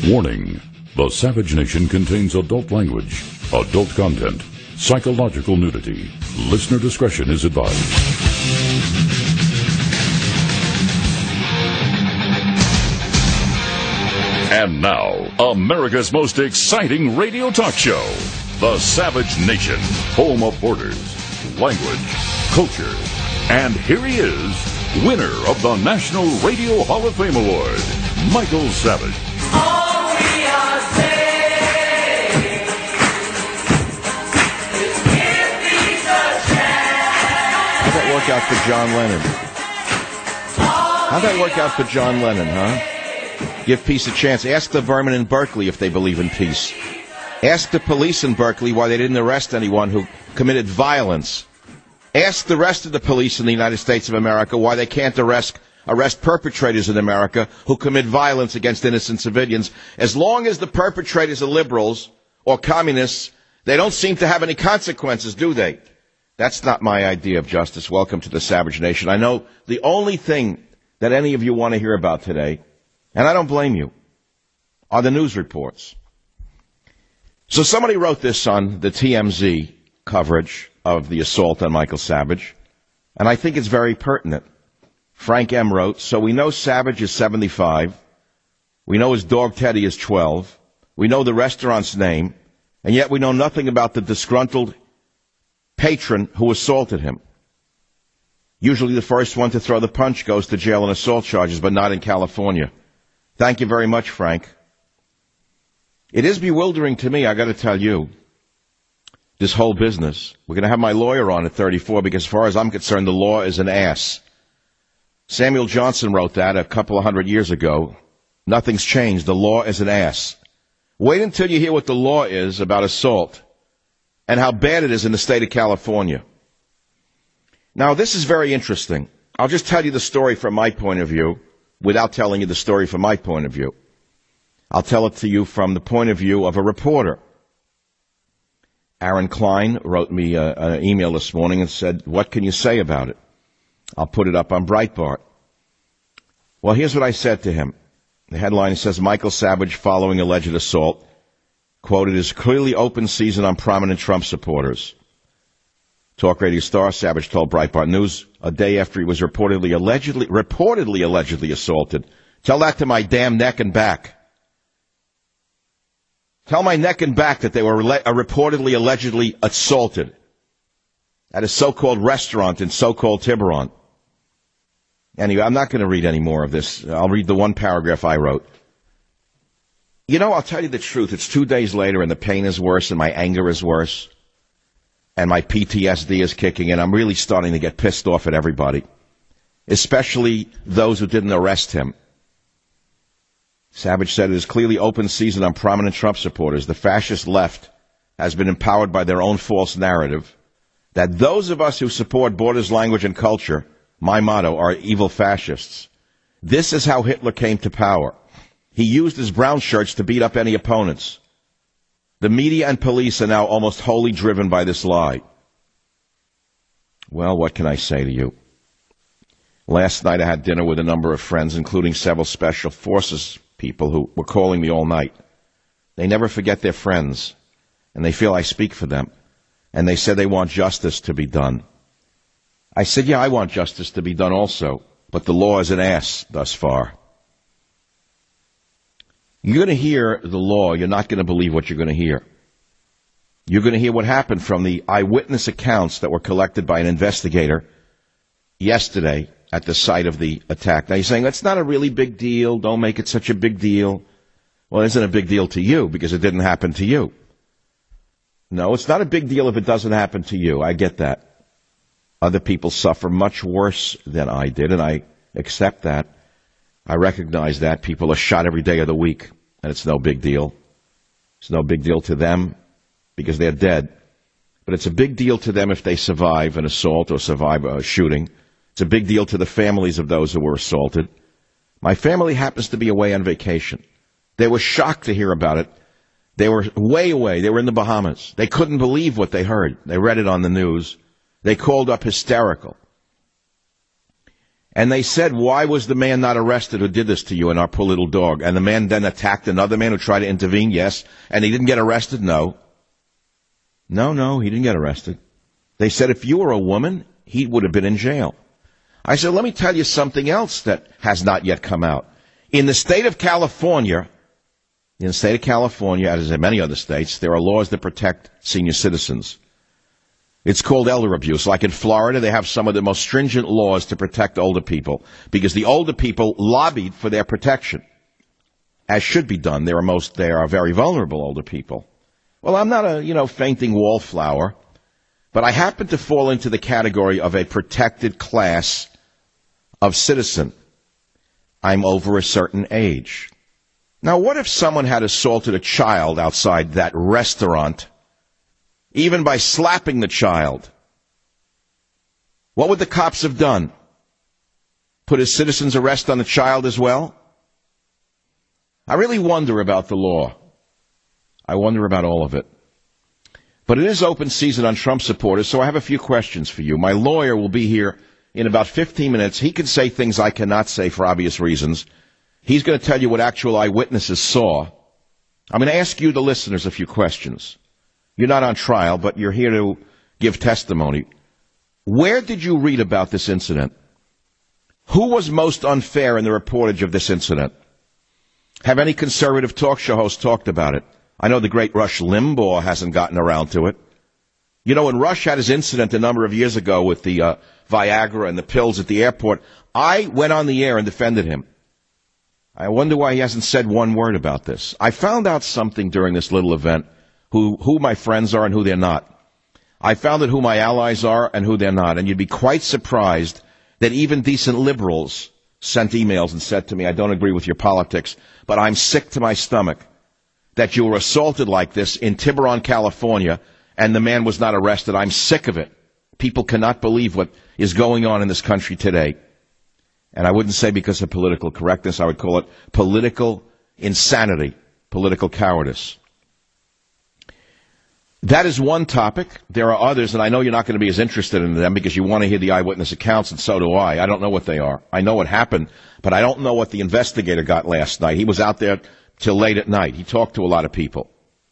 Warning: the Savage Nation contains adult language, adult content, psychological nudity. Listener discretion is advised. And now, America's most exciting radio talk show, The Savage Nation, home of borders, language, culture. And here he is, winner of the National Radio Hall of Fame Award, Michael Savage. All we are saying is give peace a chance. How'd that work out for John Lennon? How'd that work out for John Lennon, huh? Give peace a chance. Ask the vermin in Berkeley if they believe in peace. Ask the police in Berkeley why they didn't arrest anyone who committed violence. Ask the rest of the police in the United States of America why they can't arrest perpetrators in America who commit violence against innocent civilians. As long as the perpetrators are liberals or communists, they don't seem to have any consequences, do they? That's not my idea of justice. Welcome to the Savage Nation. I know the only thing that any of you want to hear about today, and I don't blame you, are the news reports. So somebody wrote this on the TMZ coverage of the assault on Michael Savage, and I think it's very pertinent. Frank M. wrote, so we know Savage is 75, we know his dog Teddy is 12, we know the restaurant's name, and yet we know nothing about the disgruntled patron who assaulted him. Usually the first one to throw the punch goes to jail on assault charges, but not in California. Thank you very much, Frank. It is bewildering to me, I got to tell you, this whole business. We're going to have my lawyer on at 34 because as far as I'm concerned, the law is an ass. Samuel Johnson wrote that a couple of hundred years ago. Nothing's changed. The law is an ass. Wait until you hear what the law is about assault and how bad it is in the state of California. Now, this is very interesting. I'll just tell you the story from my point of view without telling you the story from my point of view. I'll tell it to you from the point of view of a reporter. Aaron Klein wrote me an email this morning and said, what can you say about it? I'll put it up on Breitbart. Well, here's what I said to him. The headline says, Michael Savage following alleged assault. Quote, it is clearly open season on prominent Trump supporters. Talk radio star Savage told Breitbart News a day after he was reportedly allegedly assaulted. Tell that to my damn neck and back. Tell my neck and back that they were reportedly allegedly assaulted at a so-called restaurant in so-called Tiburon. Anyway, I'm not going to read any more of this. I'll read the one paragraph I wrote. You know, I'll tell you the truth. It's 2 days later and the pain is worse and my anger is worse and my PTSD is kicking in. I'm really starting to get pissed off at everybody, especially those who didn't arrest him. Savage said it is clearly open season on prominent Trump supporters. The fascist left has been empowered by their own false narrative that those of us who support borders, language, and culture, my motto, are evil fascists. This is how Hitler came to power. He used his brown shirts to beat up any opponents. The media and police are now almost wholly driven by this lie. Well, what can I say to you? Last night I had dinner with a number of friends, including several special forces people who were calling me all night. They never forget their friends, and they feel I speak for them. And they said they want justice to be done. I said, yeah, I want justice to be done also, but the law is an ass thus far. You're going to hear the law. You're not going to believe what you're going to hear. You're going to hear what happened from the eyewitness accounts that were collected by an investigator yesterday at the site of the attack. Now, you're saying, that's not a really big deal. Don't make it such a big deal. Well, it isn't a big deal to you because it didn't happen to you. No, it's not a big deal if it doesn't happen to you. I get that. Other people suffer much worse than I did, and I accept that. I recognize that. People are shot every day of the week, and it's no big deal. It's no big deal to them because they're dead. But it's a big deal to them if they survive an assault or survive a shooting. It's a big deal to the families of those who were assaulted. My family happens to be away on vacation. They were shocked to hear about it. They were way away. They were in the Bahamas. They couldn't believe what they heard. They read it on the news. They called up hysterical. And they said, why was the man not arrested who did this to you and our poor little dog? And the man then attacked another man who tried to intervene, yes. And he didn't get arrested? No. No, he didn't get arrested. They said if you were a woman, he would have been in jail. I said, let me tell you something else that has not yet come out. In the state of California, as in many other states, there are laws that protect senior citizens. It's called elder abuse. Like in Florida, they have some of the most stringent laws to protect older people because the older people lobbied for their protection, as should be done. They are very vulnerable older people. Well, I'm not a, fainting wallflower, but I happen to fall into the category of a protected class of citizen. I'm over a certain age. Now, what if someone had assaulted a child outside that restaurant, even by slapping the child? What would the cops have done? Put a citizen's arrest on the child as well? I really wonder about the law. I wonder about all of it. But it is open season on Trump supporters, so I have a few questions for you. My lawyer will be here in about 15 minutes. He can say things I cannot say for obvious reasons. He's going to tell you what actual eyewitnesses saw. I'm going to ask you, the listeners, a few questions. You're not on trial, but you're here to give testimony. Where did you read about this incident? Who was most unfair in the reportage of this incident? Have any conservative talk show hosts talked about it? I know the great Rush Limbaugh hasn't gotten around to it. When Rush had his incident a number of years ago with the Viagra and the pills at the airport, I went on the air and defended him. I wonder why he hasn't said one word about this. I found out something during this little event, who my friends are and who they're not. I found out who my allies are and who they're not. And you'd be quite surprised that even decent liberals sent emails and said to me, I don't agree with your politics, but I'm sick to my stomach that you were assaulted like this in Tiburon, California, and the man was not arrested. I'm sick of it. People cannot believe what is going on in this country today. And I wouldn't say because of political correctness. I would call it political insanity, political cowardice. That is one topic. There are others, and I know you're not going to be as interested in them because you want to hear the eyewitness accounts, and so do I. I don't know what they are. I know what happened, but I don't know what the investigator got last night. He was out there till late at night. He talked to a lot of people.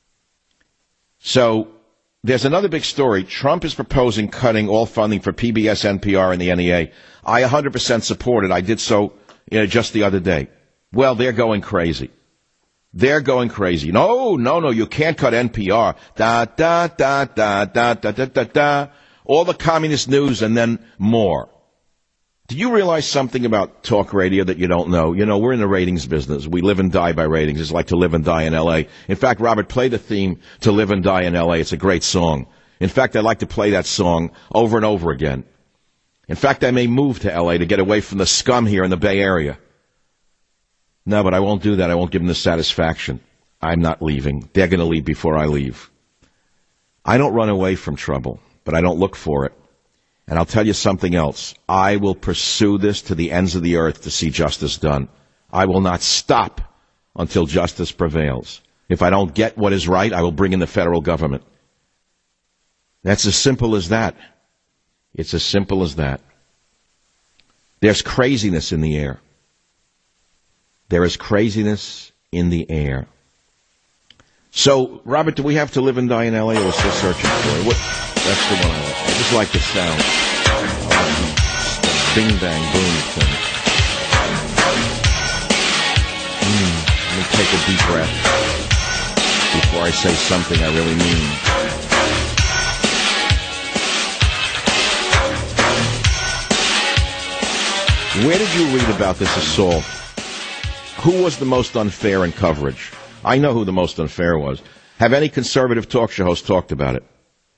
So there's another big story. Trump is proposing cutting all funding for PBS, NPR, and the NEA. I 100% support it. I did so just the other day. Well, they're going crazy. They're going crazy. No, you can't cut NPR. Da. All the communist news and then more. Do you realize something about talk radio that you don't know? We're in the ratings business. We live and die by ratings. It's like To Live and Die in L.A. In fact, Robert, play the theme To Live and Die in L.A. It's a great song. In fact, I'd like to play that song over and over again. In fact, I may move to L.A. to get away from the scum here in the Bay Area. No, but I won't do that. I won't give them the satisfaction. I'm not leaving. They're going to leave before I leave. I don't run away from trouble, but I don't look for it. And I'll tell you something else. I will pursue this to the ends of the earth to see justice done. I will not stop until justice prevails. If I don't get what is right, I will bring in the federal government. That's as simple as that. It's as simple as that. There's craziness in the air. There is craziness in the air. So, Robert, do we have To Live and Die in L.A. or we're still searching for it? That's the one I like. I just like the sound. Bing, bang, boom thing. Let me take a deep breath before I say something I really mean. Where did you read about this assault? Who was the most unfair in coverage? I know who the most unfair was. Have any conservative talk show hosts talked about it?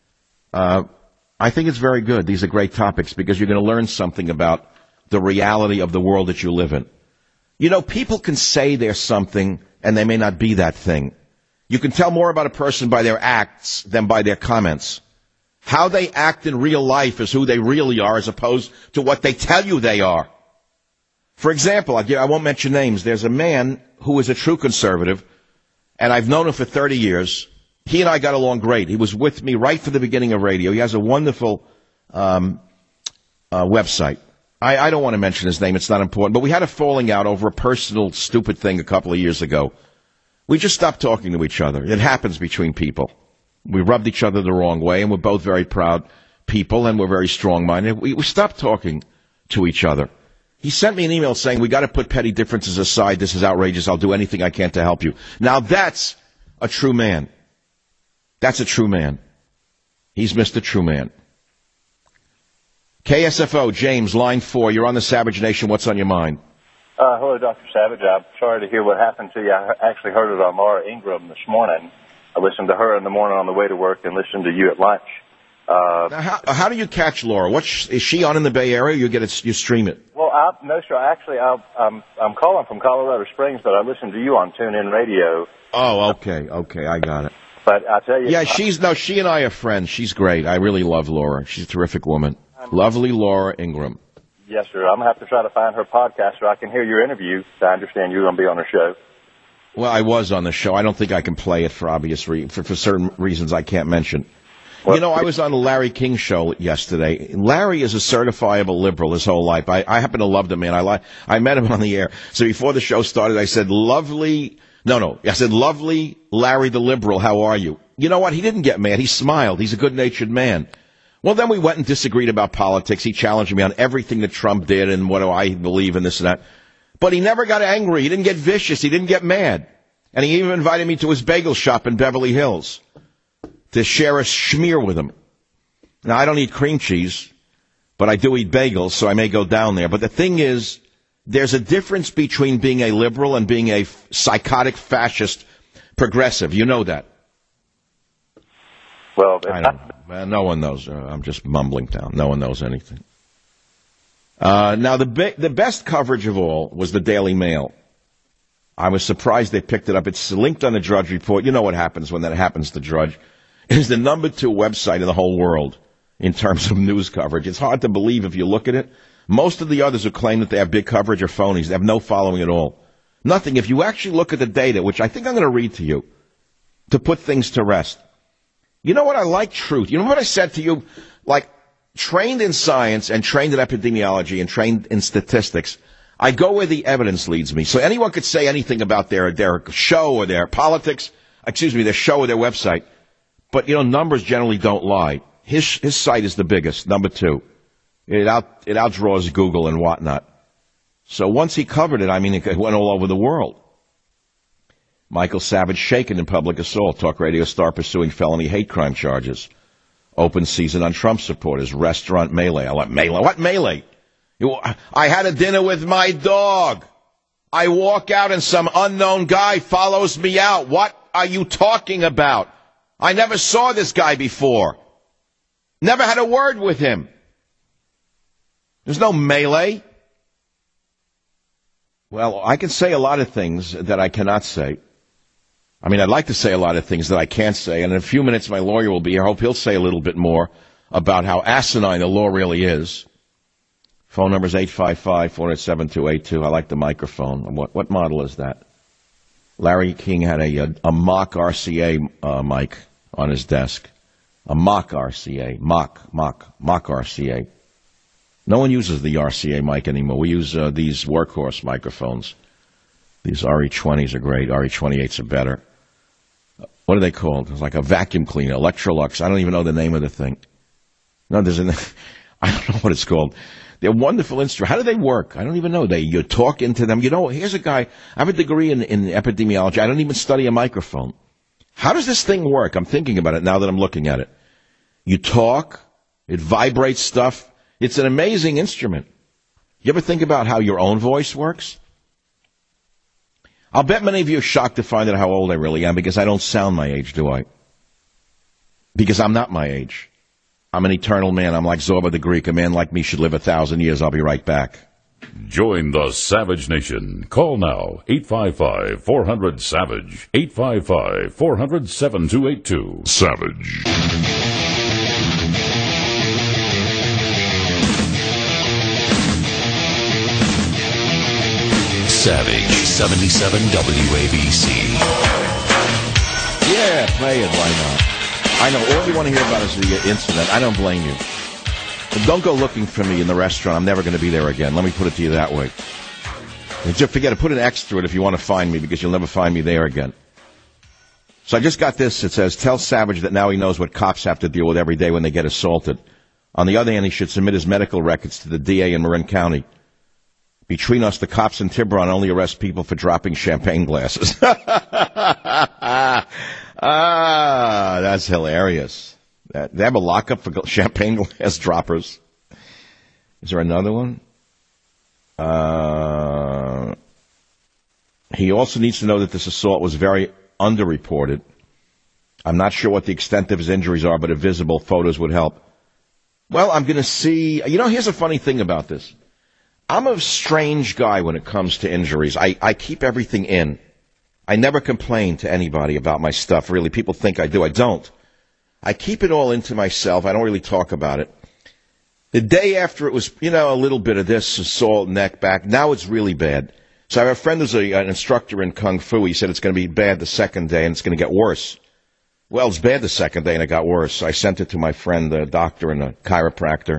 I think it's very good. These are great topics because you're going to learn something about the reality of the world that you live in. People can say they're something and they may not be that thing. You can tell more about a person by their acts than by their comments. How they act in real life is who they really are as opposed to what they tell you they are. For example, I won't mention names. There's a man who is a true conservative, and I've known him for 30 years. He and I got along great. He was with me right from the beginning of radio. He has a wonderful website. I don't want to mention his name. It's not important. But we had a falling out over a personal stupid thing a couple of years ago. We just stopped talking to each other. It happens between people. We rubbed each other the wrong way, and we're both very proud people, and we're very strong-minded. We stopped talking to each other. He sent me an email saying, we got to put petty differences aside. This is outrageous. I'll do anything I can to help you. Now, that's a true man. That's a true man. He's Mr. True Man. KSFO, James, line 4. You're on the Savage Nation. What's on your mind? Hello, Dr. Savage. I'm sorry to hear what happened to you. I actually heard it on Laura Ingraham this morning. I listened to her in the morning on the way to work and listened to you at lunch. Now, how do you catch Laura? Is she on in the Bay Area? You stream it? Well, no, sir. Actually, I'm calling from Colorado Springs, but I listen to you on TuneIn Radio. Oh, okay, I got it. But I tell you, yeah, she and I are friends. She's great. I really love Laura. She's a terrific woman. Lovely Laura Ingraham. Yes, sir. I'm gonna have to try to find her podcast so I can hear your interview. I understand you're gonna be on her show. Well, I was on the show. I don't think I can play it for obvious for certain reasons I can't mention. Well, I was on the Larry King show yesterday. Larry is a certifiable liberal his whole life. I happen to love the man. I met him on the air. So before the show started, I said, lovely Larry the liberal, how are you? You know what? He didn't get mad. He smiled. He's a good-natured man. Well, then we went and disagreed about politics. He challenged me on everything that Trump did and what do I believe in this and that. But he never got angry. He didn't get vicious. He didn't get mad. And he even invited me to his bagel shop in Beverly Hills to share a schmear with him. Now, I don't eat cream cheese, but I do eat bagels, so I may go down there. But the thing is, there's a difference between being a liberal and being a psychotic fascist progressive. You know that. Well, I don't know. No one knows. I'm just mumbling down. No one knows anything. Now, the best coverage of all was the Daily Mail. I was surprised they picked it up. It's linked on the Drudge Report. You know what happens when that happens to Drudge. It is the number 2 website in the whole world in terms of news coverage. It's hard to believe if you look at it. Most of the others who claim that they have big coverage are phonies. They have no following at all. Nothing. If you actually look at the data, which I think I'm going to read to you, to put things to rest. You know what? I like truth. You know what I said to you? Like, trained in science and trained in epidemiology and trained in statistics, I go where the evidence leads me. So anyone could say anything about their show or their politics, their show or their website. But, numbers generally don't lie. His site is the biggest, number 2. It outdraws Google and whatnot. So once he covered it, it went all over the world. Michael Savage shaken in public assault. Talk radio star pursuing felony hate crime charges. Open season on Trump supporters. Restaurant melee. Melee? What melee? I had a dinner with my dog. I walk out and some unknown guy follows me out. What are you talking about? I never saw this guy before. Never had a word with him. There's no melee. Well, I can say a lot of things that I cannot say. I'd like to say a lot of things that I can't say, and in a few minutes my lawyer will be here. I hope he'll say a little bit more about how asinine the law really is. Phone number is 855-407-282. I like the microphone. What model is that? Larry King had a mock RCA mic on his desk. A mock RCA. Mock RCA. No one uses the RCA mic anymore. We use these workhorse microphones. These RE20s are great. RE28s are better. What are they called? It's like a vacuum cleaner, Electrolux. I don't even know the name of the thing. No, I don't know what it's called. They're wonderful instruments. How do they work? I don't even know. You talk into them. Here's a guy. I have a degree in epidemiology. I don't even study a microphone. How does this thing work? I'm thinking about it now that I'm looking at it. You talk. It vibrates stuff. It's an amazing instrument. You ever think about how your own voice works? I'll bet many of you are shocked to find out how old I really am because I don't sound my age, do I? Because I'm not my age. I'm an eternal man. I'm like Zorba the Greek. A man like me should live 1,000 years. I'll be right back. Join the Savage Nation. Call now, 855-400-SAVAGE, 855-400-7282. Savage. Savage, 77 WABC. Yeah, play it. Why not? I know all you want to hear about is the incident. I don't blame you. Don't go looking for me in the restaurant. I'm never going to be there again. Let me put it to you that way. And just forget it. Put an X through it if you want to find me, because you'll never find me there again. So I just got this. It says, tell Savage that now he knows what cops have to deal with every day when they get assaulted. On the other hand, he should submit his medical records to the DA in Marin County. Between us, the cops in Tiburon only arrest people for dropping champagne glasses. That's hilarious. They have a lockup for champagne glass droppers. Is there another one? He also needs to know that this assault was very underreported. I'm not sure what the extent of his injuries are, but if visible, photos would help. Well, I'm going to see. Here's a funny thing about this. I'm a strange guy when it comes to injuries. I keep everything in. I never complain to anybody about my stuff, really. People think I do. I don't. I keep it all into myself. I don't really talk about it. The day after it was, a little bit of this, assault, neck, back. Now it's really bad. So I have a friend who's an instructor in Kung Fu. He said it's going to be bad the second day and it's going to get worse. Well, it's bad the second day and it got worse. I sent it to my friend, the doctor and a chiropractor.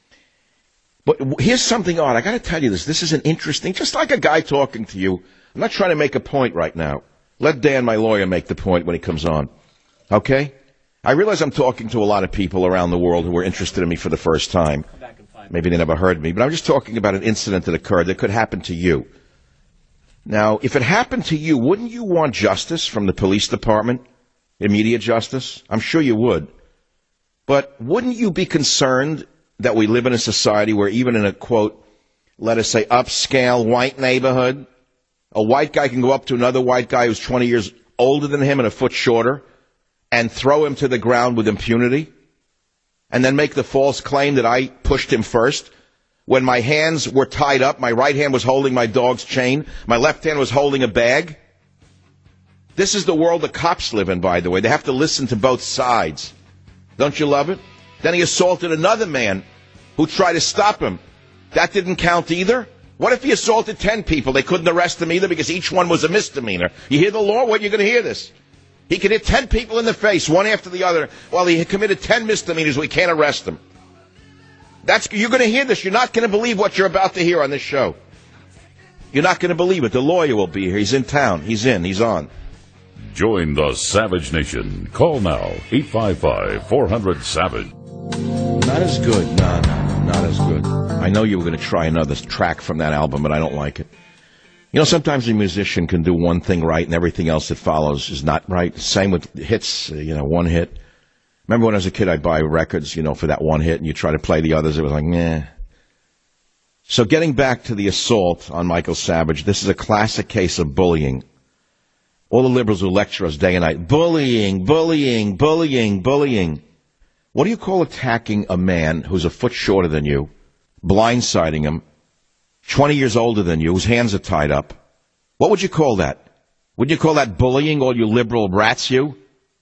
But here's something odd. I got to tell you this. This is an interesting, just like a guy talking to you. I'm not trying to make a point right now. Let Dan, my lawyer, make the point when he comes on. Okay? I realize I'm talking to a lot of people around the world who are interested in me for the first time. Maybe they never heard me, but I'm just talking about an incident that occurred that could happen to you. Now, if it happened to you, wouldn't you want justice from the police department? Immediate justice? I'm sure you would. But wouldn't you be concerned that we live in a society where even in a, quote, let us say upscale white neighborhood, a white guy can go up to another white guy who's 20 years older than him and a foot shorter and throw him to the ground with impunity and then make the false claim that I pushed him first? When my hands were tied up, my right hand was holding my dog's chain, my left hand was holding a bag. This is the world the cops live in, by the way. They have to listen to both sides. Don't you love it? Then he assaulted another man who tried to stop him. That didn't count either? What if he assaulted 10 people? They couldn't arrest him either because each one was a misdemeanor. You hear the law? When are you going to hear this? He could hit 10 people in the face, one after the other, while he had committed 10 misdemeanors. We can't arrest him. You're going to hear this. You're not going to believe what you're about to hear on this show. You're not going to believe it. The lawyer will be here. He's in town. He's on. Join the Savage Nation. Call now, 855-400-SAVAGE. Not as good. No, not as good. I know you were going to try another track from that album, but I don't like it. Sometimes a musician can do one thing right and everything else that follows is not right. Same with hits, one hit. Remember when I was a kid, I'd buy records, for that one hit, and you try to play the others. It was like, meh. So getting back to the assault on Michael Savage, this is a classic case of bullying. All the liberals who lecture us day and night, bullying, bullying, bullying, bullying. What do you call attacking a man who's a foot shorter than you, blindsiding him, 20 years older than you, whose hands are tied up? What would you call that? Would you call that bullying, all you liberal rats, you?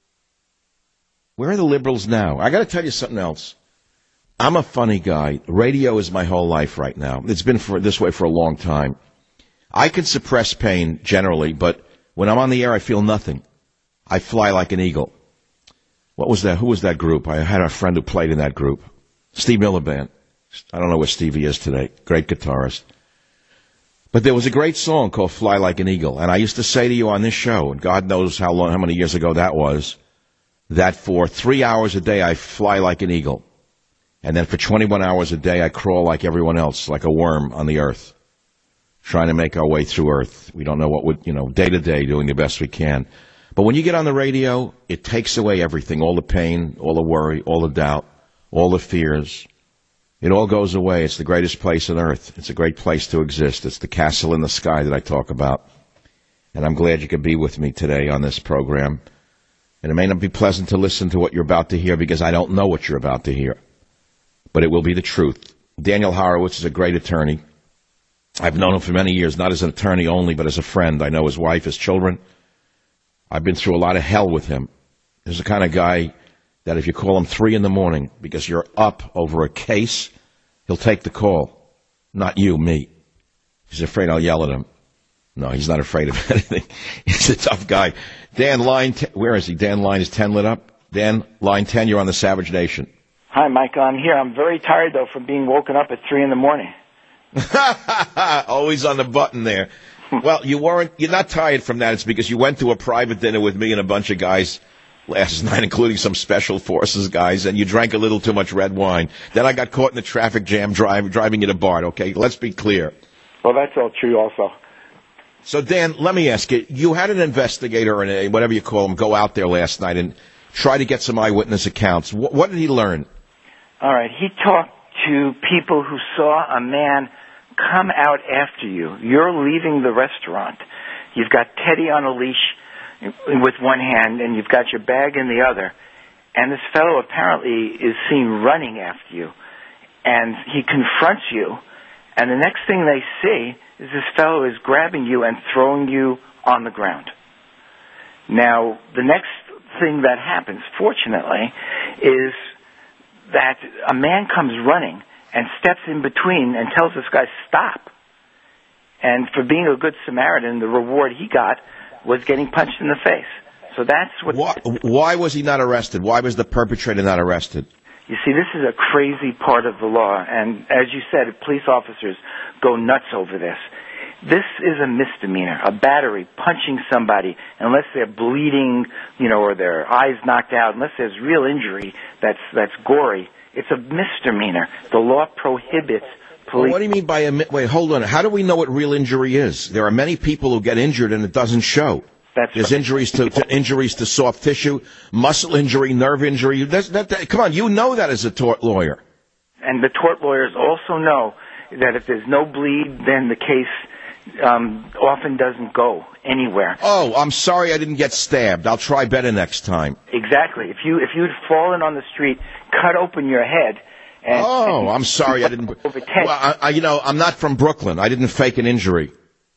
Where are the liberals now? I got to tell you something else. I'm a funny guy. Radio is my whole life right now. It's been this way for a long time. I can suppress pain generally, but when I'm on the air, I feel nothing. I fly like an eagle. What was that? Who was that group? I had a friend who played in that group. Steve Miller Band. I don't know where Stevie is today. Great guitarist. But there was a great song called Fly Like an Eagle. And I used to say to you on this show, and God knows how many years ago that was, that for 3 hours a day I fly like an eagle. And then for 21 hours a day I crawl like everyone else, like a worm on the earth, trying to make our way through earth. We don't know what would, day to day, doing the best we can. But when you get on the radio, it takes away everything, all the pain, all the worry, all the doubt, all the fears. It all goes away. It's the greatest place on earth. It's a great place to exist. It's the castle in the sky that I talk about. And I'm glad you could be with me today on this program. And it may not be pleasant to listen to what you're about to hear because I don't know what you're about to hear. But it will be the truth. Daniel Horowitz is a great attorney. I've known him for many years, not as an attorney only, but as a friend. I know his wife, his children. I've been through a lot of hell with him. He's the kind of guy that if you call him 3 a.m. because you're up over a case, he'll take the call. Not you, me. He's afraid I'll yell at him. No, he's not afraid of anything. He's a tough guy. Dan, line 10, where is he? Dan, line is 10 lit up. Dan, line 10, you're on the Savage Nation. Hi, Mike. I'm here. I'm very tired, though, from being woken up at 3 in the morning. Always on the button there. Well, you're not tired from that. It's because you went to a private dinner with me and a bunch of guys last night, including some special forces guys, and you drank a little too much red wine. Then I got caught in the traffic jam driving you to BART, okay? Let's be clear. Well, that's all true also. So, Dan, let me ask you, you had an investigator, or whatever you call him, go out there last night and try to get some eyewitness accounts. What did he learn? All right. He talked to people who saw a man come out after you. You're leaving the restaurant. You've got Teddy on a leash with one hand, and you've got your bag in the other. And this fellow apparently is seen running after you. And he confronts you, and the next thing they see is this fellow is grabbing you and throwing you on the ground. Now, the next thing that happens, fortunately, is that a man comes running and steps in between and tells this guy, stop. And for being a good Samaritan, the reward he got was getting punched in the face. So that's what... Why was he not arrested? Why was the perpetrator not arrested? You see, this is a crazy part of the law, and as you said, police officers go nuts over this. This is a misdemeanor, a battery, punching somebody, unless they're bleeding, or their eyes knocked out, unless there's real injury that's gory. It's a misdemeanor. The law prohibits police... What do you mean by wait, hold on. How do we know what real injury is? There are many people who get injured and it doesn't show. There's injuries to soft tissue, muscle injury, nerve injury. Come on, you know that as a tort lawyer. And the tort lawyers also know that if there's no bleed, then the case often doesn't go anywhere. Oh, I'm sorry I didn't get stabbed. I'll try better next time. Exactly. If you'd fallen on the street, cut open your head. I'm sorry I didn't. Well, I'm not from Brooklyn. I didn't fake an injury.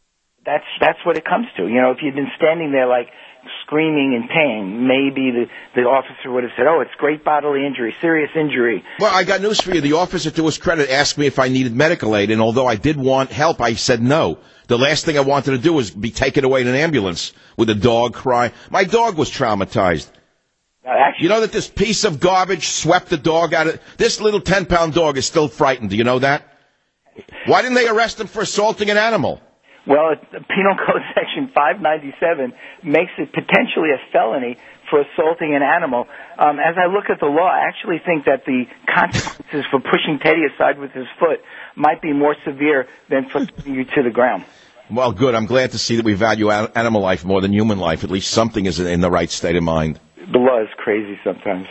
That's what it comes to. If you'd been standing there like screaming in pain, maybe the officer would have said, "Oh, it's great bodily injury, serious injury." Well, I got news for you. The officer, to his credit, asked me if I needed medical aid, and although I did want help, I said no. The last thing I wanted to do was be taken away in an ambulance with a dog crying. My dog was traumatized. Actually, you know that this piece of garbage swept the dog out of... This little 10-pound dog is still frightened. Do you know that? Why didn't they arrest him for assaulting an animal? Well, Penal Code Section 597 makes it potentially a felony for assaulting an animal. As I look at the law, I actually think that the consequences for pushing Teddy aside with his foot might be more severe than for putting you to the ground. Well, good. I'm glad to see that we value animal life more than human life. At least something is in the right state of mind. The law is crazy sometimes.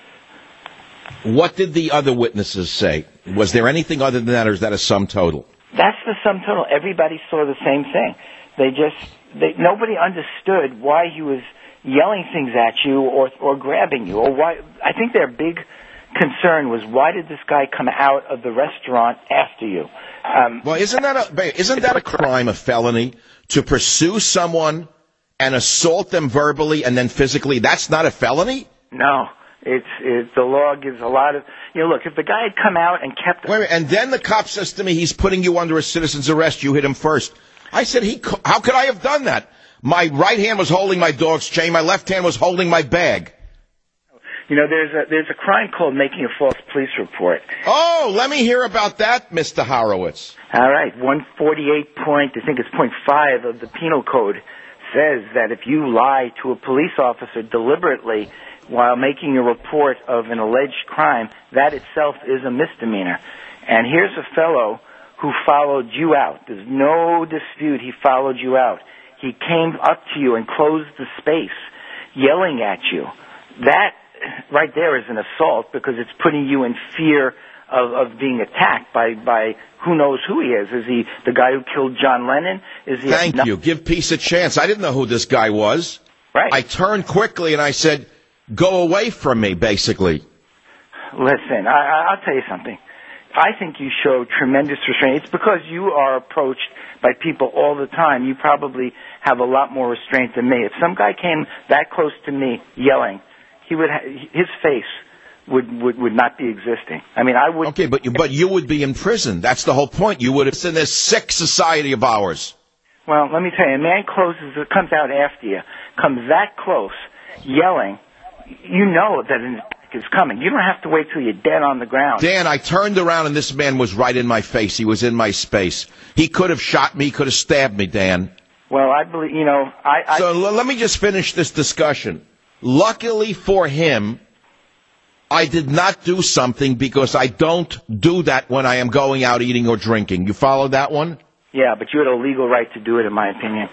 What did the other witnesses say? Was there anything other than that, or is that a sum total? That's the sum total. Everybody saw the same thing. Nobody understood why he was yelling things at you or grabbing you, or why. I think their big concern was, why did this guy come out of the restaurant after you? Well, isn't that a crime, a felony, to pursue someone and assault them verbally and then physically? That's not a felony? No. It's the law gives a lot of... look, if the guy had come out and kept... Wait a minute, and then the cop says to me, he's putting you under a citizen's arrest. You hit him first. I said, how could I have done that? My right hand was holding my dog's chain. My left hand was holding my bag. There's a crime called making a false police report. Oh, let me hear about that, Mr. Horowitz. All right, 148 point 5 of the Penal Code says that if you lie to a police officer deliberately while making a report of an alleged crime, that itself is a misdemeanor. And here's a fellow who followed you out. There's no dispute he followed you out. He came up to you and closed the space, yelling at you. That right there is an assault because it's putting you in fear of being attacked by who knows who he is. Is he the guy who killed John Lennon? Is he? Thank you. Give peace a chance. I didn't know who this guy was. Right. I turned quickly and I said, go away from me, basically. Listen, I'll tell you something. I think you show tremendous restraint. It's because you are approached by people all the time. You probably have a lot more restraint than me. If some guy came that close to me yelling, his face would not be existing. I mean, I would... Okay, but you would be in prison. That's the whole point. You would have in this sick society of ours. Well, let me tell you, a man comes out after you, comes that close, yelling, you know that is coming. You don't have to wait till you're dead on the ground. Dan, I turned around and this man was right in my face. He was in my space. He could have shot me, could have stabbed me, Dan. Well, I believe, So let me just finish this discussion. Luckily for him, I did not do something because I don't do that when I am going out eating or drinking. You follow that one? Yeah, but you had a legal right to do it, in my opinion.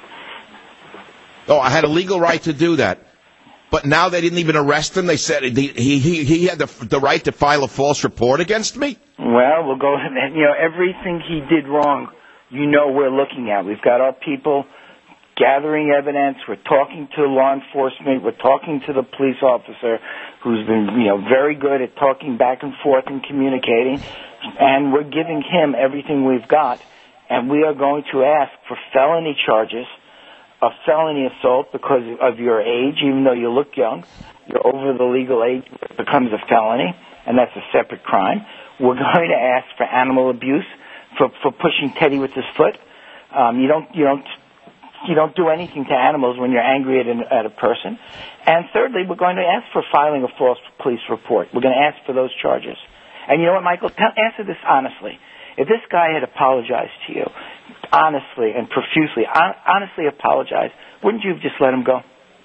Oh, I had a legal right to do that. But now they didn't even arrest him. They said he had the right to file a false report against me? Well, we'll go, everything he did wrong, we're looking at. We've got our people gathering evidence. We're talking to law enforcement. We're talking to the police officer who's been, very good at talking back and forth and communicating. And we're giving him everything we've got. And we are going to ask for felony charges, a felony assault because of your age, even though you look young. You're over the legal age, it becomes a felony, and that's a separate crime. We're going to ask for animal abuse for pushing Teddy with his foot. You don't do anything to animals when you're angry at a person. And thirdly, we're going to ask for filing a false police report. We're going to ask for those charges. And you know what, Michael? Answer this honestly. If this guy had apologized to you, honestly and profusely, honestly apologized, wouldn't you have just let him go?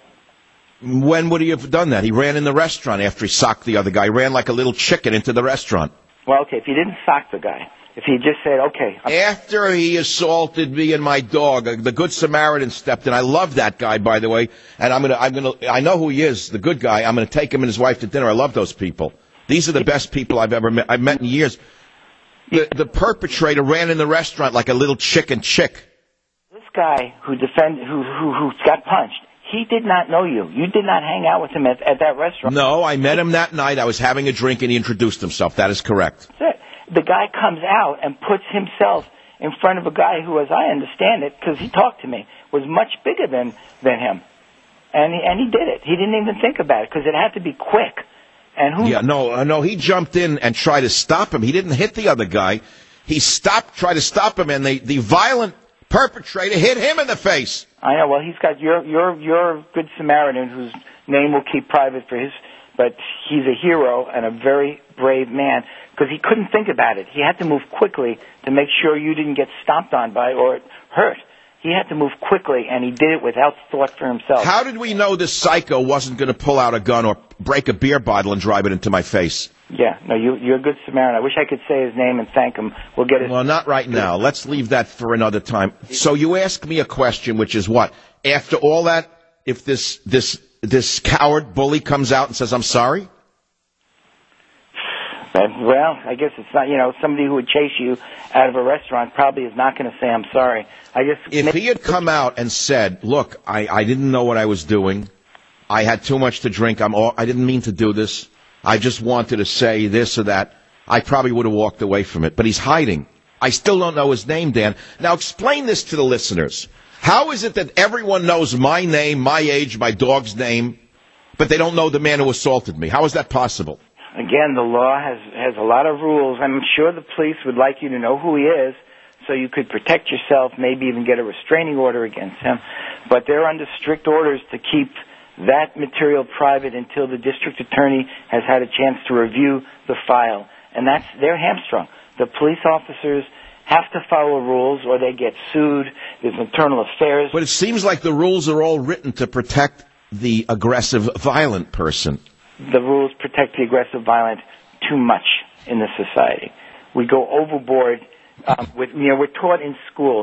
When would he have done that? He ran in the restaurant after he socked the other guy. He ran like a little chicken into the restaurant. Well, okay, if he didn't sock the guy, if he just said, okay. After he assaulted me and my dog, the Good Samaritan stepped in. I love that guy, by the way, and I know who he is, the good guy. I'm going to take him and his wife to dinner. I love those people. These are the best people I've met in years. The perpetrator ran in the restaurant like a little chicken chick. This guy who got punched, he did not know you. You did not hang out with him at that restaurant. No, I met him that night. I was having a drink and he introduced himself. That is correct. That's it. The guy comes out and puts himself in front of a guy who, as I understand it, because he talked to me, was much bigger than him. And he did it. He didn't even think about it because it had to be quick. And no, he jumped in and tried to stop him. He didn't hit the other guy. He tried to stop him, and the violent perpetrator hit him in the face. I know. Well, he's got your Good Samaritan, whose name we'll keep private but he's a hero and a very brave man because he couldn't think about it. He had to move quickly to make sure you didn't get stomped on by or hurt. He had to move quickly, and he did it without thought for himself. How did we know this psycho wasn't going to pull out a gun or break a beer bottle and drive it into my face? Yeah, no, you're a Good Samaritan. I wish I could say his name and thank him. We'll get it. Well, not right now. Let's leave that for another time. So you ask me a question, which is what? After all that, if this coward bully comes out and says, I'm sorry? Well, I guess it's not, somebody who would chase you out of a restaurant probably is not going to say, I'm sorry. If he had come out and said, look, I didn't know what I was doing. I had too much to drink. I didn't mean to do this. I just wanted to say this or that. I probably would have walked away from it. But he's hiding. I still don't know his name, Dan. Now explain this to the listeners. How is it that everyone knows my name, my age, my dog's name, but they don't know the man who assaulted me? How is that possible? Again, the law has a lot of rules. I'm sure the police would like you to know who he is so you could protect yourself, maybe even get a restraining order against him. But they're under strict orders to keep that material private until the district attorney has had a chance to review the file. And they're hamstrung. The police officers have to follow rules or they get sued. There's internal affairs. But it seems like the rules are all written to protect the aggressive, violent person. The rules protect the aggressive, violent too much in this society. We go overboard. We're taught in school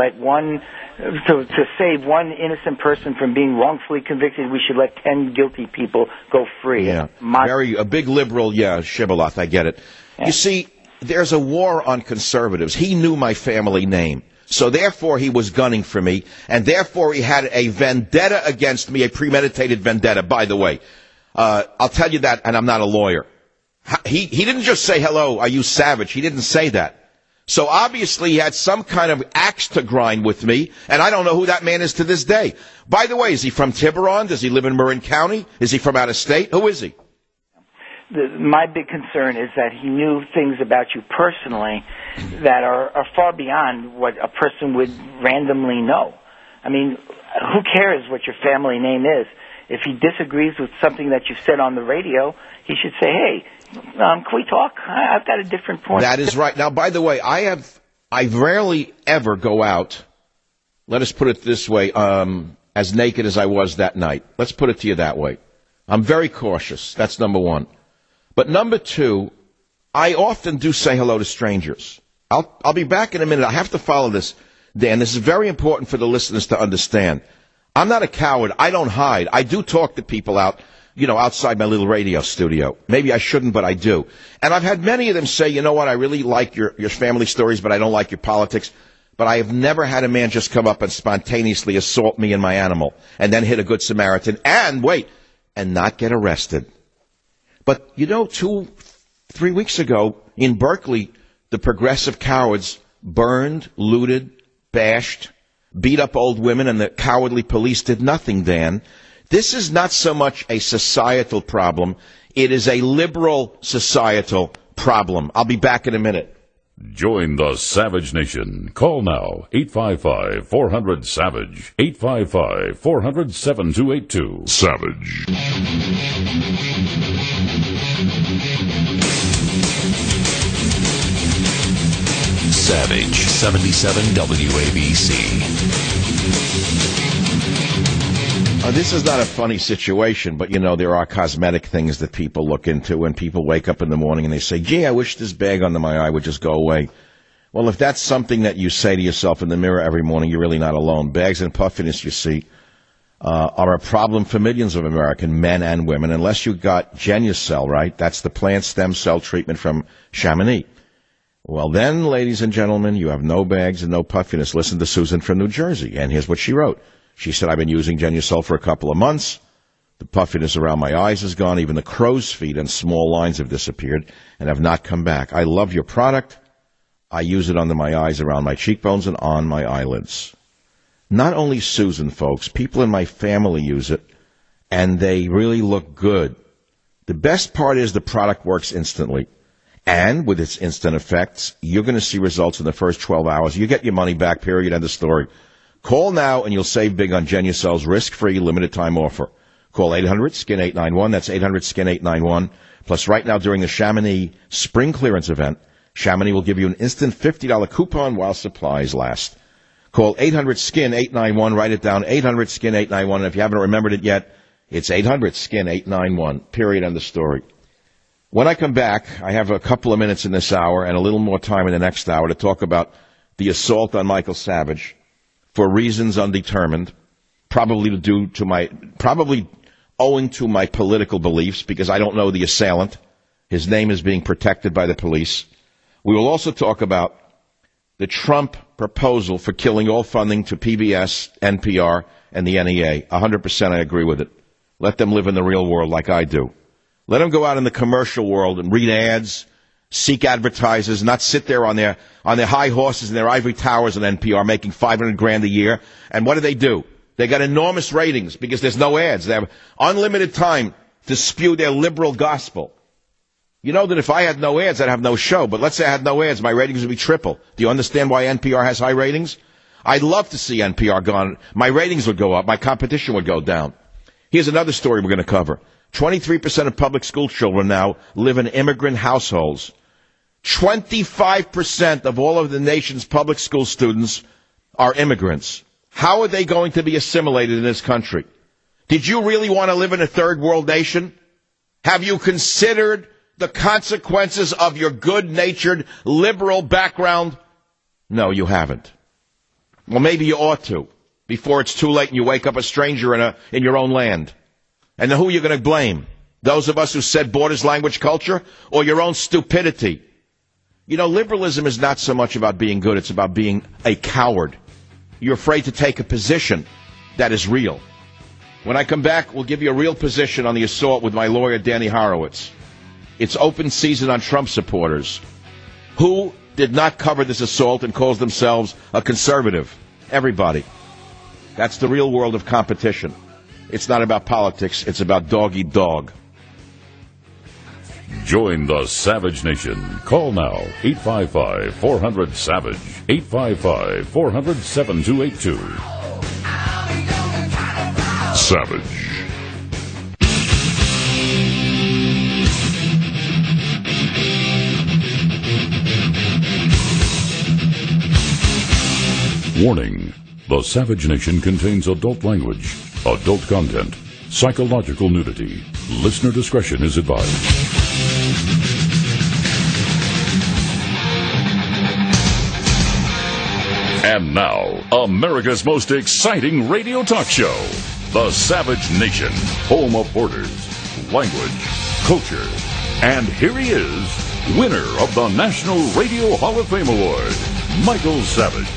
to save one innocent person from being wrongfully convicted. We should let 10 guilty people go free. Yeah, a big liberal. Yeah, Shibboleth. I get it. Yeah. You see, there's a war on conservatives. He knew my family name. So therefore he was gunning for me, and therefore he had a vendetta against me, a premeditated vendetta, by the way. I'll tell you that, and I'm not a lawyer. He didn't just say, hello, are you savage? He didn't say that. So obviously he had some kind of axe to grind with me, and I don't know who that man is to this day. By the way, is he from Tiburon? Does he live in Marin County? Is he from out of state? Who is he? My big concern is that he knew things about you personally that are far beyond what a person would randomly know. I mean, who cares what your family name is? if he disagrees with something that you said on the radio, he should say, hey, can we talk? I've got a different point. That is right. Now, by the way, I rarely ever go out, let us put it this way, as naked as I was that night. Let's put it to you that way. I'm very cautious. That's number one. But number two, I often do say hello to strangers. I'll be back in a minute. I have to follow this, Dan. This is very important for the listeners to understand. I'm not a coward. I don't hide. I do talk to people outside my little radio studio. Maybe I shouldn't, but I do. And I've had many of them say, you know what, I really like your family stories, but I don't like your politics. But I have never had a man just come up and spontaneously assault me and my animal and then hit a good Samaritan and not get arrested. But, 2-3 weeks ago in Berkeley, the progressive cowards burned, looted, bashed, beat up old women, and the cowardly police did nothing, Dan. This is not so much a societal problem. It is a liberal societal problem. I'll be back in a minute. Join the Savage Nation. Call now, 855-400-SAVAGE, 855-400-7282. Savage. Savage 77 WABC. This is not a funny situation, but, there are cosmetic things that people look into, and people wake up in the morning and they say, gee, I wish this bag under my eye would just go away. Well, if that's something that you say to yourself in the mirror every morning, you're really not alone. Bags and puffiness, you see, are a problem for millions of American men and women, unless you got Genucel, right? That's the plant stem cell treatment from Chamonix. Well, then, ladies and gentlemen, you have no bags and no puffiness. Listen to Susan from New Jersey, and here's what she wrote. She said, I've been using Genucel for a couple of months. The puffiness around my eyes is gone. Even the crow's feet and small lines have disappeared and have not come back. I love your product. I use it under my eyes, around my cheekbones, and on my eyelids. Not only Susan, folks, people in my family use it, and they really look good. The best part is the product works instantly. And with its instant effects, you're going to see results in the first 12 hours. You get your money back, period, end of story. Call now and you'll save big on Genucel's risk-free limited-time offer. Call 800-SKIN-891. That's 800-SKIN-891. Plus, right now during the Chamonix Spring Clearance event, Chamonix will give you an instant $50 coupon while supplies last. Call 800-SKIN-891. Write it down, 800-SKIN-891. And if you haven't remembered it yet, it's 800-SKIN-891. Period, end of story. When I come back, I have a couple of minutes in this hour and a little more time in the next hour to talk about the assault on Michael Savage for reasons undetermined, probably owing to my political beliefs, because I don't know the assailant. His name is being protected by the police. We will also talk about the Trump proposal for killing all funding to PBS, NPR, and the NEA. 100% I agree with it. Let them live in the real world like I do. Let them go out in the commercial world and read ads, seek advertisers, not sit there on their high horses in their ivory towers on NPR making $500,000 a year. And what do? They got enormous ratings because there's no ads. They have unlimited time to spew their liberal gospel. You know that if I had no ads, I'd have no show. But let's say I had no ads, my ratings would be triple. Do you understand why NPR has high ratings? I'd love to see NPR gone. My ratings would go up. My competition would go down. Here's another story we're going to cover. 23% of public school children now live in immigrant households. 25% of all of the nation's public school students are immigrants. How are they going to be assimilated in this country? Did you really want to live in a third world nation? Have you considered the consequences of your good-natured liberal background? No, you haven't. Well, maybe you ought to, before it's too late and you wake up a stranger in your own land. And who are you going to blame? Those of us who said borders, language, culture, or your own stupidity? You know, liberalism is not so much about being good, it's about being a coward. You're afraid to take a position that is real. When I come back, we'll give you a real position on the assault with my lawyer, Danny Horowitz. It's open season on Trump supporters. Who did not cover this assault and calls themselves a conservative? Everybody. That's the real world of competition. It's not about politics. It's about dog-eat-dog. Join the Savage Nation. Call now, 855-400-SAVAGE, 855-400-7282. Savage. Warning: the Savage Nation contains adult language, adult content, psychological nudity. Listener discretion is advised. And now, America's most exciting radio talk show, The Savage Nation, home of borders, language, culture. And here he is, winner of the National Radio Hall of Fame Award, Michael Savage.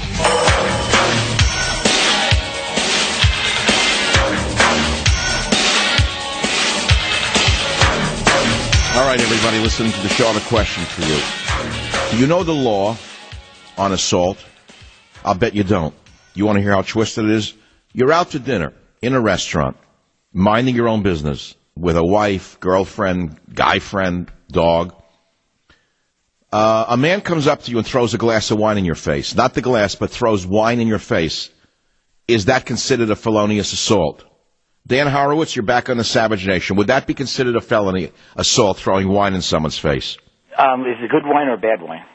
All right, everybody, listening to the show, I have a question for you. Do you know the law on assault? I'll bet you don't. You want to hear how twisted it is? You're out to dinner in a restaurant, minding your own business with a wife, girlfriend, guy friend, dog. A man comes up to you and throws a glass of wine in your face. Not the glass, but throws wine in your face. Is that considered a felonious assault? Dan Horowitz, you're back on the Savage Nation. Would that be considered a felony assault, throwing wine in someone's face? Is it good wine or bad wine?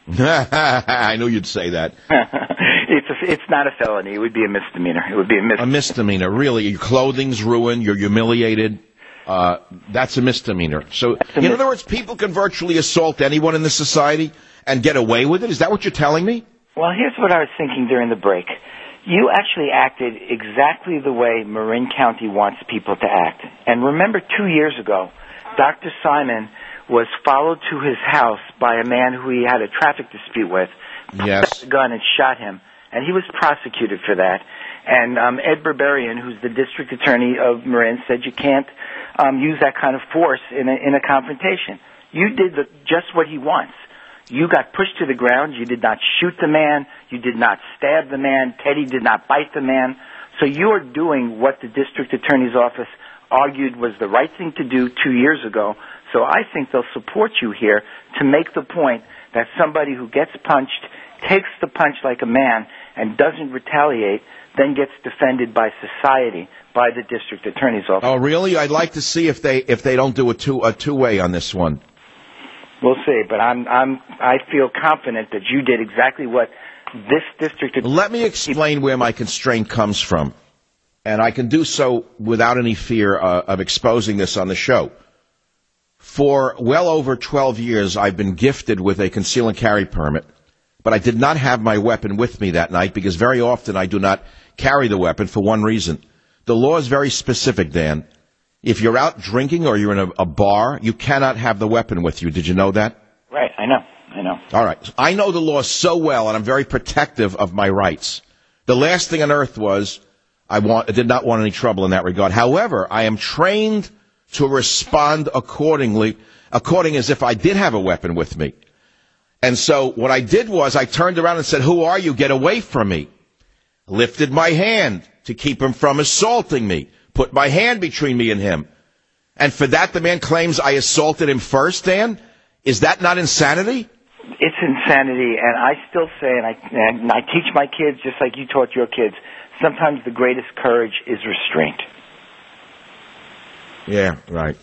I knew you'd say that. It's not a felony. It would be a misdemeanor. It would be a misdemeanor. A misdemeanor, really. Your clothing's ruined. You're humiliated. That's a misdemeanor. So, in other words, people can virtually assault anyone in this society and get away with it? Is that what you're telling me? Well, here's what I was thinking during the break. You actually acted exactly the way Marin County wants people to act. And remember 2 years ago, Dr. Simon was followed to his house by a man who he had a traffic dispute with, yes, a gun and shot him, and he was prosecuted for that. And Ed Berberian, who's the district attorney of Marin, said you can't use that kind of force in a confrontation. You did just what he wants. You got pushed to the ground. You did not shoot the man. You did not stab the man. Teddy did not bite the man. So you are doing what the district attorney's office argued was the right thing to do 2 years ago. So I think they'll support you here to make the point that somebody who gets punched, takes the punch like a man, and doesn't retaliate, then gets defended by society, by the district attorney's office. Oh, really? I'd like to see if they don't do a two-way on this one. We'll see, but I feel confident that you did exactly what this district... Let me explain where my constraint comes from, and I can do so without any fear of exposing this on the show. For well over 12 years, I've been gifted with a conceal and carry permit, but I did not have my weapon with me that night because very often I do not carry the weapon for one reason. The law is very specific, Dan. If you're out drinking or you're in a bar, you cannot have the weapon with you. Did you know that? Right, I know. All right. I know the law so well, and I'm very protective of my rights. The last thing on earth was I did not want any trouble in that regard. However, I am trained to respond according as if I did have a weapon with me. And so what I did was I turned around and said, "Who are you? Get away from me." Lifted my hand to keep him from assaulting me. Put my hand between me and him. And for that, the man claims I assaulted him first, Dan? Is that not insanity? It's insanity, and I still say, and I teach my kids just like you taught your kids, sometimes the greatest courage is restraint. Yeah, right.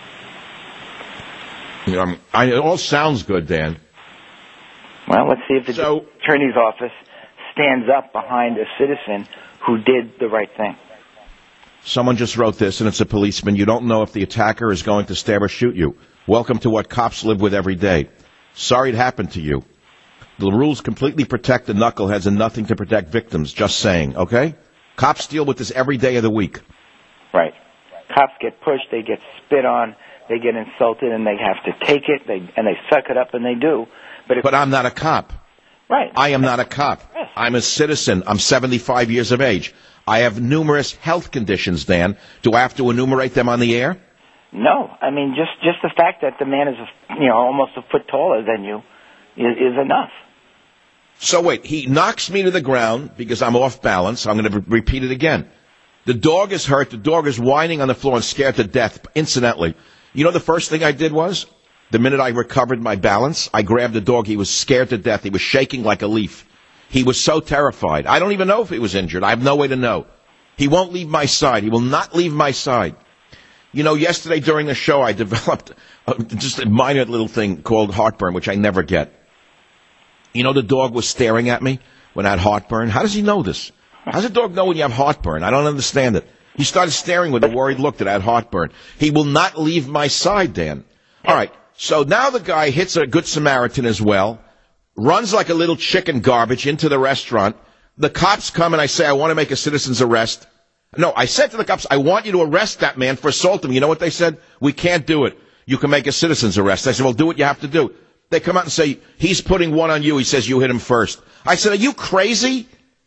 It all sounds good, Dan. Well, let's see if the attorney's office stands up behind a citizen who did the right thing. Someone just wrote this, and it's a policeman. You don't know if the attacker is going to stab or shoot you. Welcome to what cops live with every day. Sorry it happened to you. The rules completely protect the knuckleheads and nothing to protect victims. Just saying, okay? Cops deal with this every day of the week. Right. Cops get pushed, they get spit on, they get insulted, and they have to take it, and they suck it up, and they do. But I'm not a cop. Right. I am not a cop. Yes. I'm a citizen. I'm 75 years of age. I have numerous health conditions, Dan. Do I have to enumerate them on the air? No. I mean, just the fact that the man is, almost a foot taller than you is enough. So wait, he knocks me to the ground because I'm off balance. I'm going to repeat it again. The dog is hurt. The dog is whining on the floor and scared to death. Incidentally, you know the first thing I did was, the minute I recovered my balance, I grabbed the dog. He was scared to death. He was shaking like a leaf. He was so terrified. I don't even know if he was injured. I have no way to know. He won't leave my side. He will not leave my side. Yesterday during the show, I developed just a minor little thing called heartburn, which I never get. The dog was staring at me when I had heartburn? How does he know this? How does a dog know when you have heartburn? I don't understand it. He started staring with a worried look that I had heartburn. He will not leave my side, Dan. All right, so now the guy hits a Good Samaritan as well, runs like a little chicken garbage into the restaurant. The cops come and I say, I want to make a citizen's arrest. No, I said to the cops, I want you to arrest that man for assaulting. You know what they said? We can't do it. You can make a citizen's arrest. I said, well, do what you have to do. They come out and say, he's putting one on you. He says you hit him first. I said, are you crazy?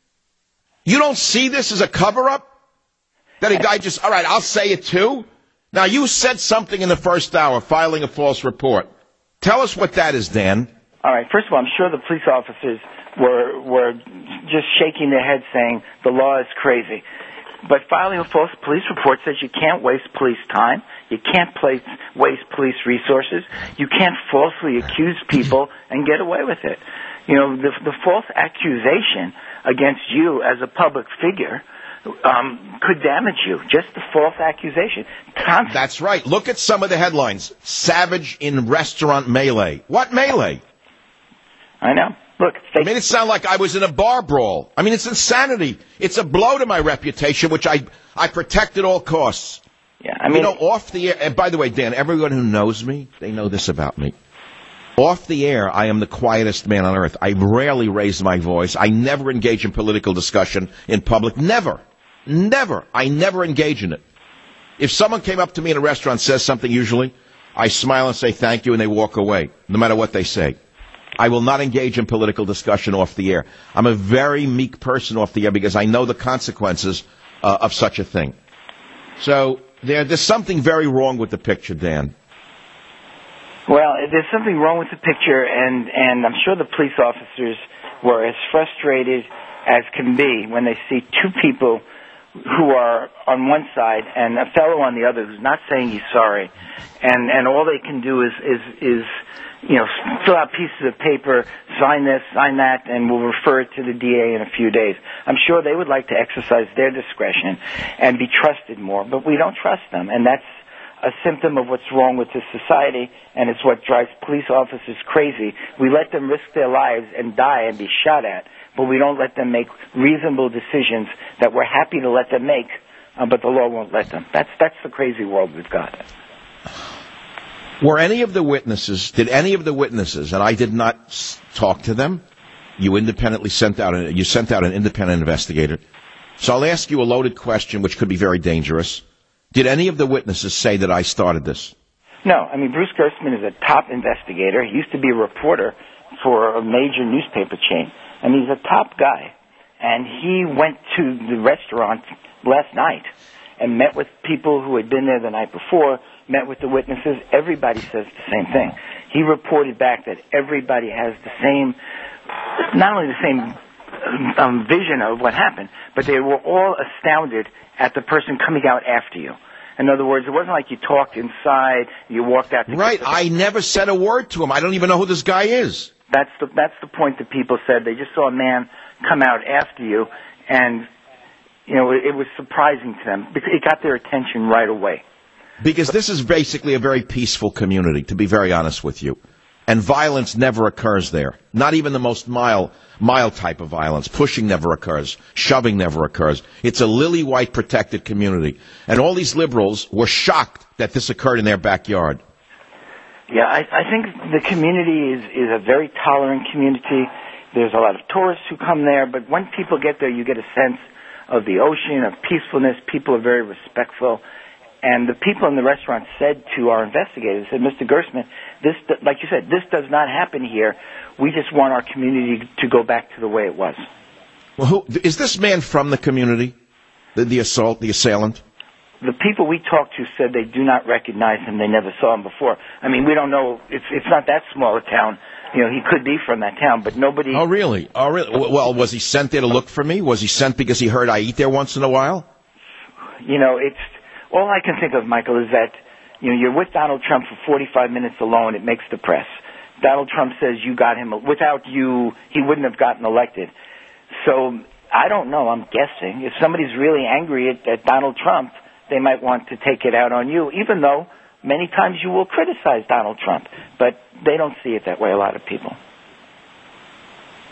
You don't see this as a cover-up? That a guy just, all right, I'll say it too? Now, you said something in the first hour, filing a false report. Tell us what that is, Dan. All right, first of all, I'm sure the police officers were just shaking their heads saying the law is crazy. But filing a false police report says you can't waste police time. You can't waste police resources. You can't falsely accuse people and get away with it. You know, the false accusation against you as a public figure could damage you. Just the false accusation. That's right. Look at some of the headlines. Savage in restaurant melee. What melee? I know. Look, I made it sound like I was in a bar brawl. I mean, it's insanity. It's a blow to my reputation, which I protect at all costs. Yeah, I mean, off the air, and by the way, Dan, everyone who knows me, they know this about me. Off the air, I am the quietest man on earth. I rarely raise my voice. I never engage in political discussion in public. Never. Never. I never engage in it. If someone came up to me in a restaurant, says something usually, I smile and say thank you, and they walk away, no matter what they say. I will not engage in political discussion off the air. I'm a very meek person off the air because I know the consequences of such a thing. So there's something very wrong with the picture, Dan. Well, there's something wrong with the picture, and I'm sure the police officers were as frustrated as can be when they see two people who are on one side and a fellow on the other who's not saying he's sorry, and all they can do is you know, fill out pieces of paper, sign this, sign that, and we'll refer it to the DA in a few days. I'm sure they would like to exercise their discretion and be trusted more, but we don't trust them, and that's a symptom of what's wrong with this society, and it's what drives police officers crazy. We let them risk their lives and die and be shot at, but we don't let them make reasonable decisions that we're happy to let them make, but the law won't let them. That's the crazy world we've got. Did any of the witnesses, and I did not talk to them, you sent out an independent investigator. So I'll ask you a loaded question, which could be very dangerous. Did any of the witnesses say that I started this? No. I mean, Bruce Gerstmann is a top investigator. He used to be a reporter for a major newspaper chain. I mean, he's a top guy. And he went to the restaurant last night and met with people who had been there the night before, met with the witnesses. Everybody says the same thing. He reported back that everybody has the same, not only the same vision of what happened, but they were all astounded at the person coming out after you. In other words, it wasn't like you talked inside, you walked out. Right. I never said a word to him. I don't even know who this guy is. That's the point that people said. They just saw a man come out after you, and you know it was surprising to them because it got their attention right away. Because this is basically a very peaceful community, to be very honest with you. And violence never occurs there. Not even the most mild type of violence. Pushing never occurs. Shoving never occurs. It's a lily-white protected community. And all these liberals were shocked that this occurred in their backyard. Yeah, I think the community is a very tolerant community. There's a lot of tourists who come there, but when people get there, you get a sense of the ocean, of peacefulness. People are very respectful. And the people in the restaurant said to our investigators, said, Mr. Gerstmann, this, like you said, this does not happen here. We just want our community to go back to the way it was. Well, is this man from the community, the assailant? The people we talked to said they do not recognize him. They never saw him before. I mean, we don't know. It's not that small a town. You know, he could be from that town, but nobody... Oh, really? Oh, really? Well, was he sent there to look for me? Was he sent because he heard I eat there once in a while? You know, it's... All I can think of, Michael, is that, you know, you're with Donald Trump for 45 minutes alone. It makes the press. Donald Trump says you got him. Without you, he wouldn't have gotten elected. So I don't know. I'm guessing. If somebody's really angry at Donald Trump, they might want to take it out on you, even though many times you will criticize Donald Trump. But they don't see it that way, a lot of people.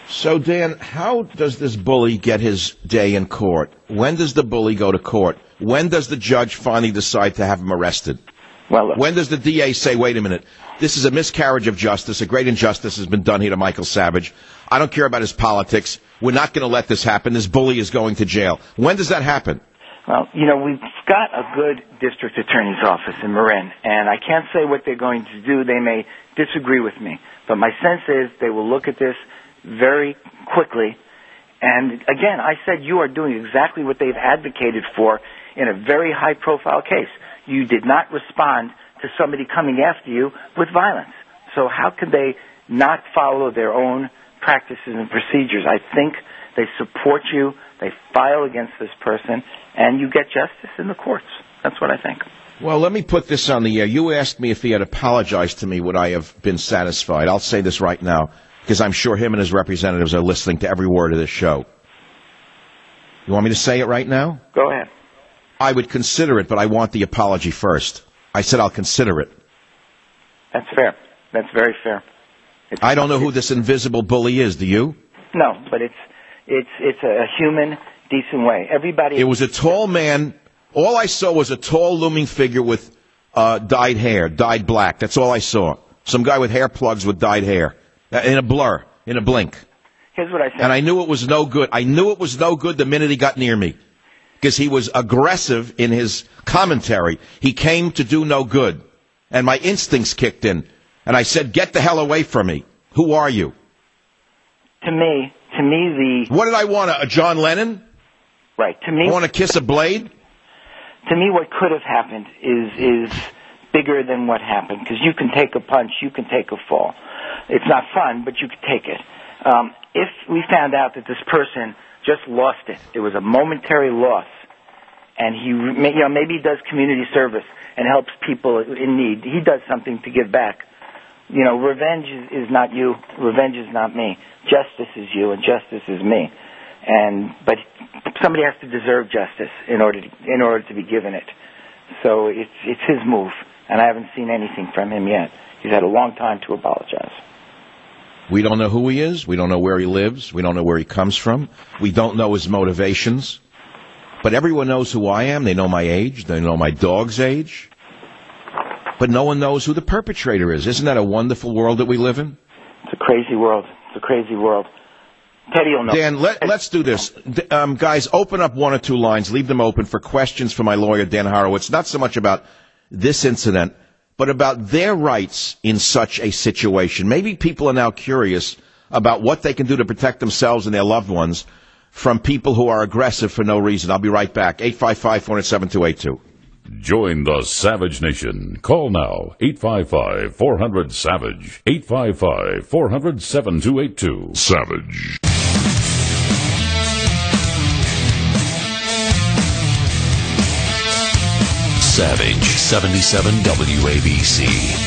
So, Dan, how does this bully get his day in court? When does the bully go to court? When does the judge finally decide to have him arrested? Well, look, when does the DA say, wait a minute, this is a miscarriage of justice, a great injustice has been done here to Michael Savage. I don't care about his politics. We're not going to let this happen. This bully is going to jail. When does that happen? well, you know, we've got a good district attorney's office in Marin, and I can't say what they're going to do. They may disagree with me, but my sense is they will look at this very quickly. And again, I said you are doing exactly what they've advocated for in a very high-profile case. You did not respond to somebody coming after you with violence. So how could they not follow their own practices and procedures? I think they support you, they file against this person, and you get justice in the courts. That's what I think. Well, let me put this on the air. You asked me if he had apologized to me, would I have been satisfied? I'll say this right now, because I'm sure him and his representatives are listening to every word of this show. You want me to say it right now? Go ahead. I would consider it, but I want the apology first. I said I'll consider it. That's fair. That's very fair. I don't know who this invisible bully is. Do you? No, but it's a human, decent way. Everybody. It was a tall man. All I saw was a tall, looming figure with dyed hair, dyed black. That's all I saw. Some guy with hair plugs with dyed hair. In a blur, in a blink. Here's what I think. And I knew it was no good. I knew it was no good the minute he got near me. Because he was aggressive in his commentary. He came to do no good. And my instincts kicked in. And I said, get the hell away from me. Who are you? To me, What did I want, a John Lennon? Right. To me. I want to kiss a blade? To me, what could have happened is bigger than what happened. Because you can take a punch, you can take a fall. It's not fun, but you can take it. If we found out that this person just lost it, it was a momentary loss, and he, maybe he does community service and helps people in need. He does something to give back. You know, revenge is not you. Revenge is not me. Justice is you, and justice is me. But somebody has to deserve justice in order to be given it. So it's his move, and I haven't seen anything from him yet. He's had a long time to apologize. We don't know who he is. We don't know where he lives. We don't know where he comes from. We don't know his motivations. But everyone knows who I am. They know my age. They know my dog's age. But no one knows who the perpetrator is. Isn't that a wonderful world that we live in? It's a crazy world. It's a crazy world. Teddy will know. Dan, let's do this. Guys, open up one or two lines. Leave them open for questions for my lawyer, Dan Horowitz. Not so much about this incident, but about their rights in such a situation. Maybe people are now curious about what they can do to protect themselves and their loved ones from people who are aggressive for no reason. I'll be right back. 855-407-282. Join the Savage Nation. Call now. 855-400-SAVAGE. 855-400-7282. Savage. Savage 77 WABC.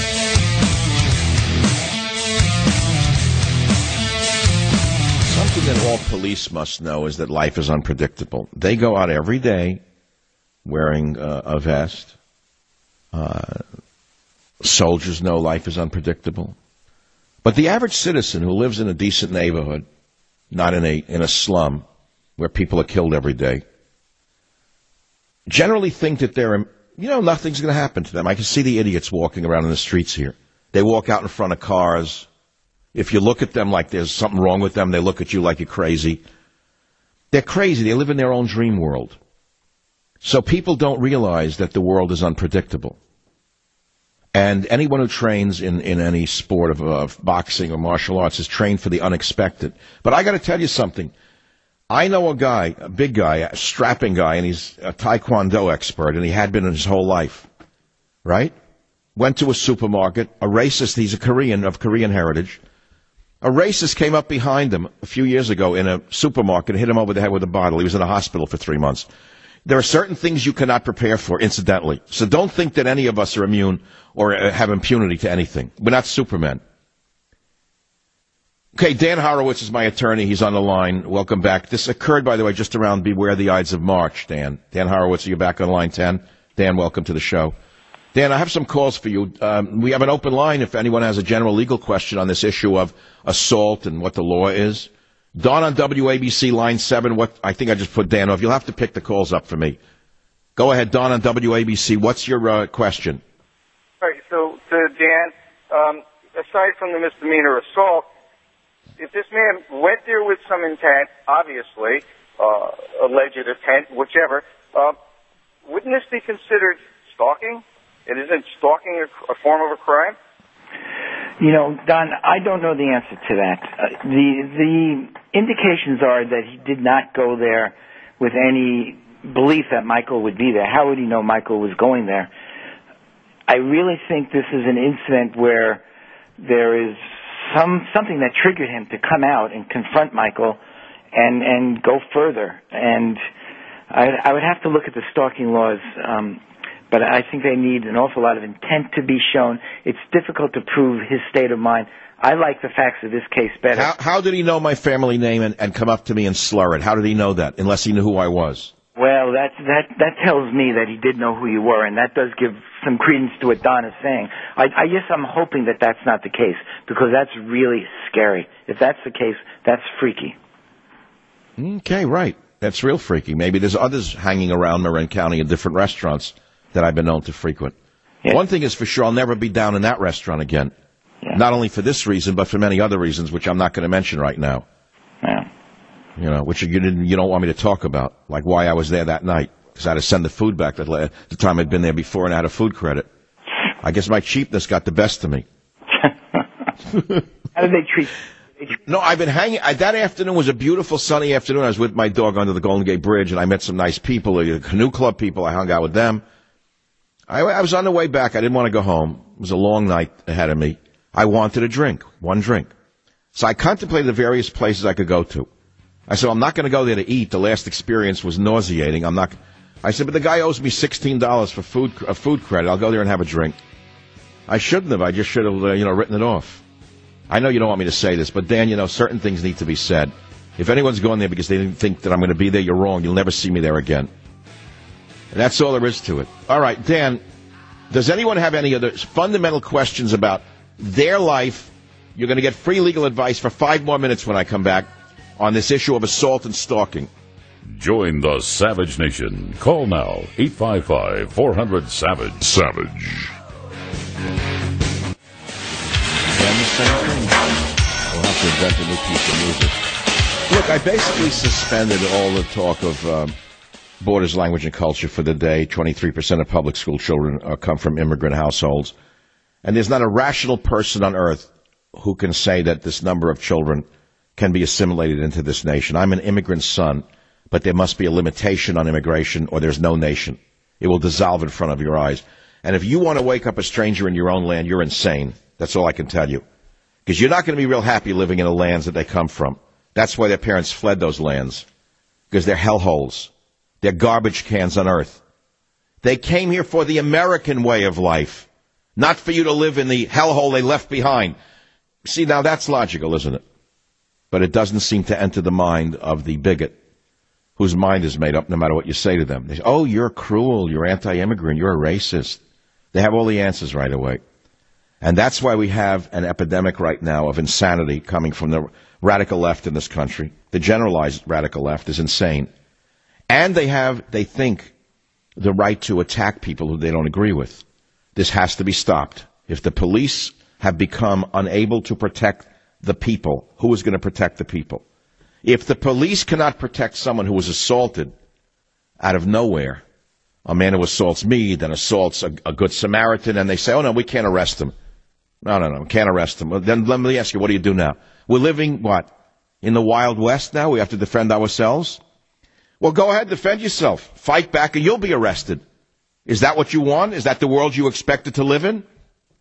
Something that all police must know is that life is unpredictable. They go out every day wearing a vest. Soldiers know life is unpredictable. But the average citizen who lives in a decent neighborhood, not in a slum where people are killed every day, generally think that nothing's going to happen to them. I can see the idiots walking around in the streets here. They walk out in front of cars. If you look at them like there's something wrong with them, they look at you like you're crazy. They're crazy. They live in their own dream world. So people don't realize that the world is unpredictable. And anyone who trains in any sport of boxing or martial arts is trained for the unexpected. But I got to tell you something. I know a guy, a big guy, a strapping guy, and he's a Taekwondo expert, and he had been his whole life, right? Went to a supermarket. A racist, he's a Korean, of Korean heritage. A racist came up behind him a few years ago in a supermarket and hit him over the head with a bottle. He was in a hospital for 3 months. There are certain things you cannot prepare for, incidentally. So don't think that any of us are immune or have impunity to anything. We're not Supermen. Okay, Dan Horowitz is my attorney. He's on the line. Welcome back. This occurred, by the way, just around Beware the Ides of March, Dan. Dan Horowitz, are you back on line 10? Dan, welcome to the show. Dan, I have some calls for you. We have an open line if anyone has a general legal question on this issue of assault and what the law is. Dawn on WABC, line 7. I think I just put Dan off. You'll have to pick the calls up for me. Go ahead, Dawn on WABC. What's your question? All right, so to Dan, aside from the misdemeanor assault, if this man went there with some intent, obviously, alleged intent, whichever, wouldn't this be considered stalking? It isn't stalking a form of a crime? You know, Don, I don't know the answer to that. The indications are that he did not go there with any belief that Michael would be there. How would he know Michael was going there? I really think this is an incident where there is something that triggered him to come out and confront Michael and go further. And I would have to look at the stalking laws, but I think they need an awful lot of intent to be shown. It's difficult to prove his state of mind. I like the facts of this case better. How did he know my family name and come up to me and slur it? How did he know that, unless he knew who I was? Well, that tells me that he did know who you were, and that does give some credence to what Don is saying. I guess I'm hoping that that's not the case, because that's really scary. If that's the case, that's freaky. Okay, right. That's real freaky. Maybe there's others hanging around Marin County in different restaurants that I've been known to frequent. Yeah. One thing is for sure, I'll never be down in that restaurant again. Yeah. Not only for this reason, but for many other reasons, which I'm not going to mention right now. Yeah. You know, which you don't want me to talk about, like why I was there that night, because I had to send the food back the time I'd been there before and I had a food credit. I guess my cheapness got the best of me. How did they treat you? No, I've been hanging. That afternoon was a beautiful sunny afternoon. I was with my dog under the Golden Gate Bridge, and I met some nice people, the canoe club people. I hung out with them. I was on the way back. I didn't want to go home. It was a long night ahead of me. I wanted a drink, one drink. So I contemplated the various places I could go to. I said, I'm not going to go there to eat. The last experience was nauseating. I said, but the guy owes me $16 for a food credit. I'll go there and have a drink. I shouldn't have. I just should have, written it off. I know you don't want me to say this, but Dan, certain things need to be said. If anyone's going there because they didn't think that I'm going to be there, you're wrong. You'll never see me there again. And that's all there is to it. All right, Dan, does anyone have any other fundamental questions about their life? You're going to get free legal advice for 5 more minutes when I come back on this issue of assault and stalking. Join the Savage Nation. Call now, 855-400-SAVAGE. Savage. And the same thing. We'll have to invent a new piece of music. Look, I basically suspended all the talk of Borders, language, and culture for the day. 23% of public school children come from immigrant households. And there's not a rational person on earth who can say that this number of children can be assimilated into this nation. I'm an immigrant son, but there must be a limitation on immigration or there's no nation. It will dissolve in front of your eyes. And if you want to wake up a stranger in your own land, you're insane. That's all I can tell you. Because you're not going to be real happy living in the lands that they come from. That's why their parents fled those lands. Because they're hellholes. They're garbage cans on earth. They came here for the American way of life, not for you to live in the hellhole they left behind. See, now that's logical, isn't it? But it doesn't seem to enter the mind of the bigot, whose mind is made up no matter what you say to them. They say, oh, you're cruel, you're anti-immigrant, you're a racist. They have all the answers right away. And that's why we have an epidemic right now of insanity coming from the radical left in this country. The generalized radical left is insane. And they think the right to attack people who they don't agree with. This has to be stopped. If the police have become unable to protect the people, who is going to protect the people? If the police cannot protect someone who was assaulted out of nowhere, a man who assaults me, then assaults a good Samaritan, and they say, oh, no, we can't arrest him. No, can't arrest him. Well, then let me ask you, what do you do now? We're living, in the Wild West now? We have to defend ourselves? Well, go ahead, defend yourself. Fight back, and you'll be arrested. Is that what you want? Is that the world you expected to live in?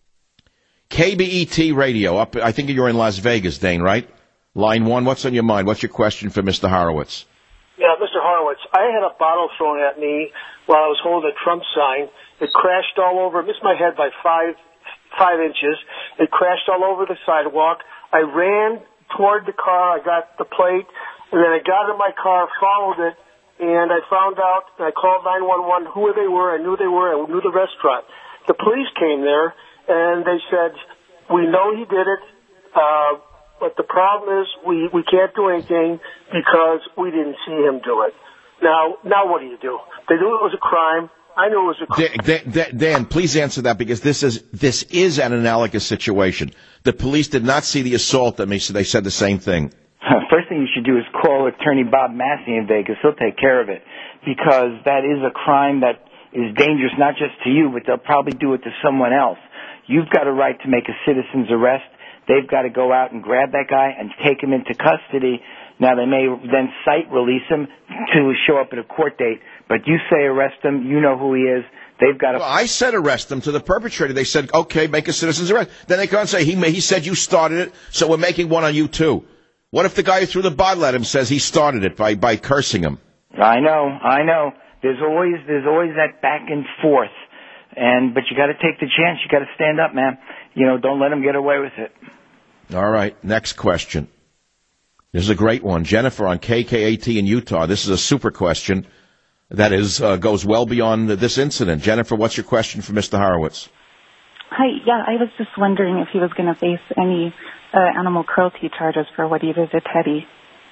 KBET Radio, I think you're in Las Vegas, Dane, right? Line 1, what's on your mind? What's your question for Mr. Horowitz? Yeah, Mr. Horowitz, I had a bottle thrown at me while I was holding a Trump sign. It crashed all over, missed my head by 5 inches. It crashed all over the sidewalk. I ran toward the car. I got the plate, and then I got in my car, followed it, and I found out, and I called 911 who they were. I knew they were. I knew the restaurant. The police came there, and they said, we know he did it. but the problem is we can't do anything because we didn't see him do it. Now what do? They knew it was a crime. I knew it was a crime. Dan, please answer that, because this is an analogous situation. The police did not see the assault at me, so they said the same thing. First thing you should do is call Attorney Bob Massey in Vegas. He'll take care of it, because that is a crime that is dangerous not just to you, but they'll probably do it to someone else. You've got a right to make a citizen's arrest. They've got to go out and grab that guy and take him into custody. Now, they may then cite release him to show up at a court date, but you say arrest him, you know who he is. They've got to... Well, I said arrest him to the perpetrator. They said, okay, make a citizen's arrest. Then they come and say, he said you started it, so we're making one on you too. What if the guy who threw the bottle at him says he started it by cursing him? I know. There's always that back and forth. But you got to take the chance. You got to stand up, man. Don't let him get away with it. All right, next question. This is a great one. Jennifer on KKAT in Utah. This is a super question that goes well beyond this incident. Jennifer, what's your question for Mr. Horowitz? Hi, yeah, I was just wondering if he was going to face any animal cruelty charges for what he did to Teddy.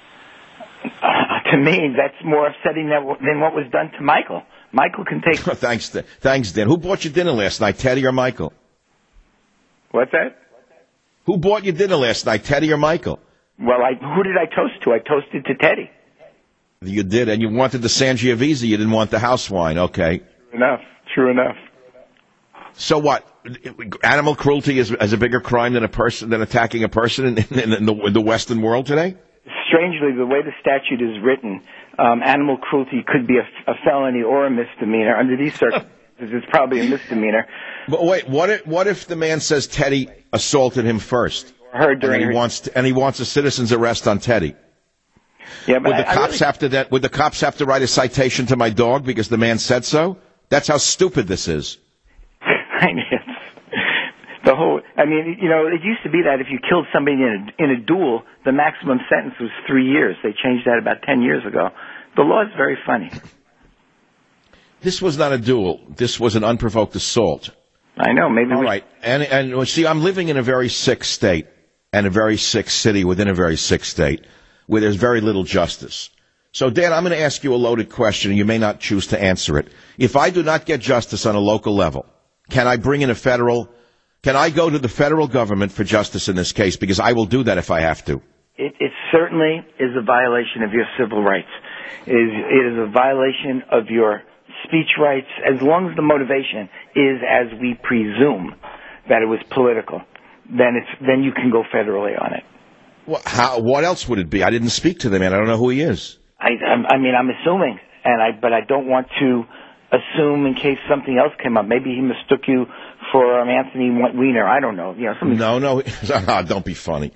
To me, that's more upsetting than what was done to Michael. Michael can take... Thanks, Dan. Who bought you dinner last night, Teddy or Michael? What's that? Who bought you dinner last night, Teddy or Michael? Well, who did I toast to? I toasted to Teddy. You did, and you wanted the Sangiovese. You didn't want the house wine. Okay. True enough. So what? Animal cruelty is a bigger crime than attacking a person in the Western world today? Strangely, the way the statute is written, animal cruelty could be a felony or a misdemeanor. Under these circumstances, it's probably a misdemeanor. But wait, what if the man says Teddy assaulted him first, and he wants a citizen's arrest on Teddy? Yeah, but would the cops have to write a citation to my dog because the man said so? That's how stupid this is. It used to be that if you killed somebody in a duel, the maximum sentence was 3 years. They changed that about 10 years ago. The law is very funny. This was not a duel. This was an unprovoked assault. I know. Maybe. All right. And see, I'm living in a very sick state and a very sick city within a very sick state where there's very little justice. So, Dan, I'm going to ask you a loaded question, and you may not choose to answer it. If I do not get justice on a local level, can I go to the federal government for justice in this case? Because I will do that if I have to. It certainly is a violation of your civil rights. It is a violation of your speech rights, as long as the motivation is, as we presume, that it was political. Then you can go federally on it. Well, what else would it be? I didn't speak to the man. I don't know who he is. I'm assuming, but I don't want to assume in case something else came up. Maybe he mistook you for Anthony Weiner. I don't know. No, don't be funny.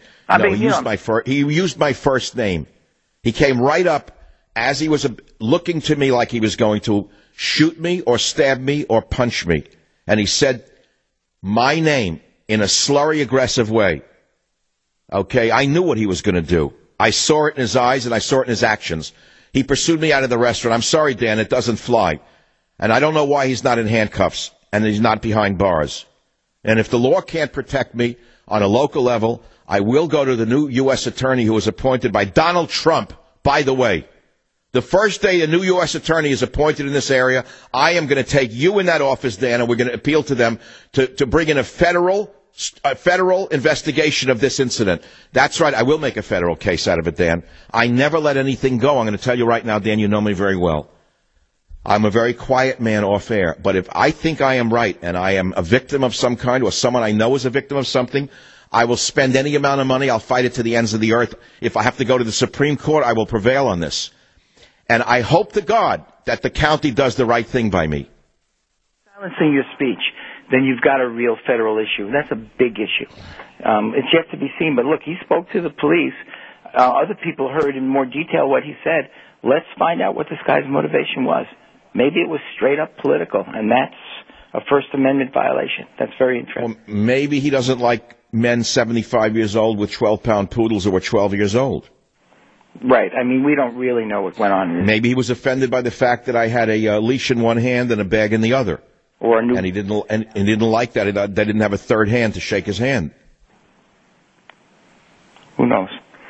He used my first name. He came right up as he was looking to me like he was going to shoot me or stab me or punch me. And he said my name in a slurry, aggressive way. Okay, I knew what he was going to do. I saw it in his eyes and I saw it in his actions. He pursued me out of the restaurant. I'm sorry, Dan, it doesn't fly. And I don't know why he's not in handcuffs and he's not behind bars. And if the law can't protect me on a local level, I will go to the new U.S. attorney who was appointed by Donald Trump. By the way, the first day a new U.S. attorney is appointed in this area, I am going to take you in that office, Dan, and we're going to appeal to them to bring in a federal investigation of this incident. That's right. I will make a federal case out of it, Dan. I never let anything go. I'm going to tell you right now, Dan, you know me very well. I'm a very quiet man off air, but if I think I am right and I am a victim of some kind or someone I know is a victim of something, I will spend any amount of money. I'll fight it to the ends of the earth. If I have to go to the Supreme Court, I will prevail on this. And I hope to God that the county does the right thing by me. Silencing your speech, then you've got a real federal issue. That's a big issue. It's yet to be seen. But look, he spoke to the police. Other people heard in more detail what he said. Let's find out what this guy's motivation was. Maybe it was straight up political, and that's a First Amendment violation. That's very interesting. Well, maybe he doesn't like men 75 years old with 12-pound poodles who are 12 years old. Right. I mean, we don't really know what went on. Maybe he was offended by the fact that I had a leash in one hand and a bag in the other. And he didn't like that. They didn't have a third hand to shake his hand. Who knows?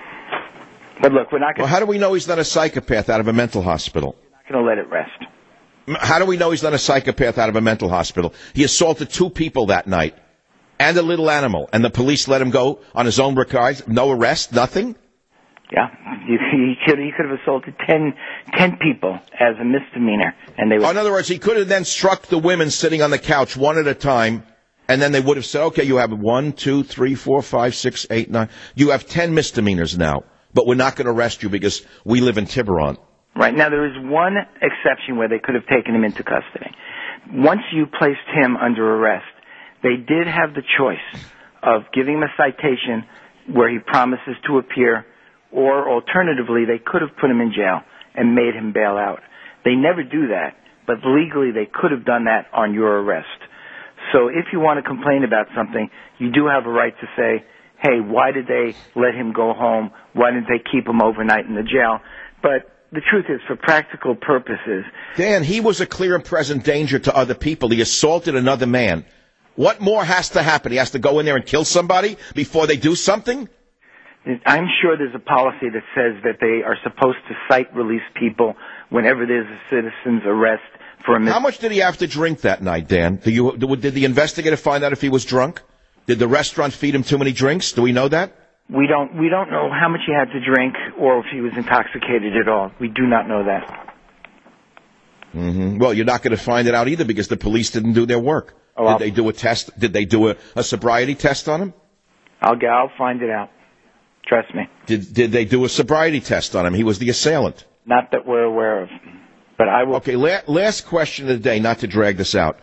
But look, we're not going Well, how do we know he's not a psychopath out of a mental hospital? to let it rest. How do we know he's not a psychopath out of a mental hospital? He assaulted 2 people that night and a little animal, and the police let him go on his own regards. No arrest, nothing? Yeah, he could have assaulted 10 people as a misdemeanor, and they would. In other words, he could have then struck the women sitting on the couch one at a time, and then they would have said, okay, you have 1, 2, 3, 4, 5, 6, 8, 9. You have 10 misdemeanors now, but we're not going to arrest you because we live in Tiburon. Right. Now, there is one exception where they could have taken him into custody. Once you placed him under arrest, they did have the choice of giving him a citation where he promises to appear, or alternatively, they could have put him in jail and made him bail out. They never do that, but legally they could have done that on your arrest. So if you want to complain about something, you do have a right to say, hey, why did they let him go home? Why didn't they keep him overnight in the jail? But the truth is, for practical purposes... Dan, he was a clear and present danger to other people. He assaulted another man. What more has to happen? He has to go in there and kill somebody before they do something? I'm sure there's a policy that says that they are supposed to cite-release people whenever there's a citizen's arrest for a... How much did he have to drink that night, Dan? Did the investigator find out if he was drunk? Did the restaurant feed him too many drinks? Do we know that? We don't know how much he had to drink or if he was intoxicated at all. We do not know that. Mm-hmm. Well, you're not going to find it out either because the police didn't do their work. Did they do a test? Did they do a sobriety test on him? I'll find it out. Trust me. Did they do a sobriety test on him? He was the assailant. Not that we're aware of, but I will. Okay, last question of the day, not to drag this out.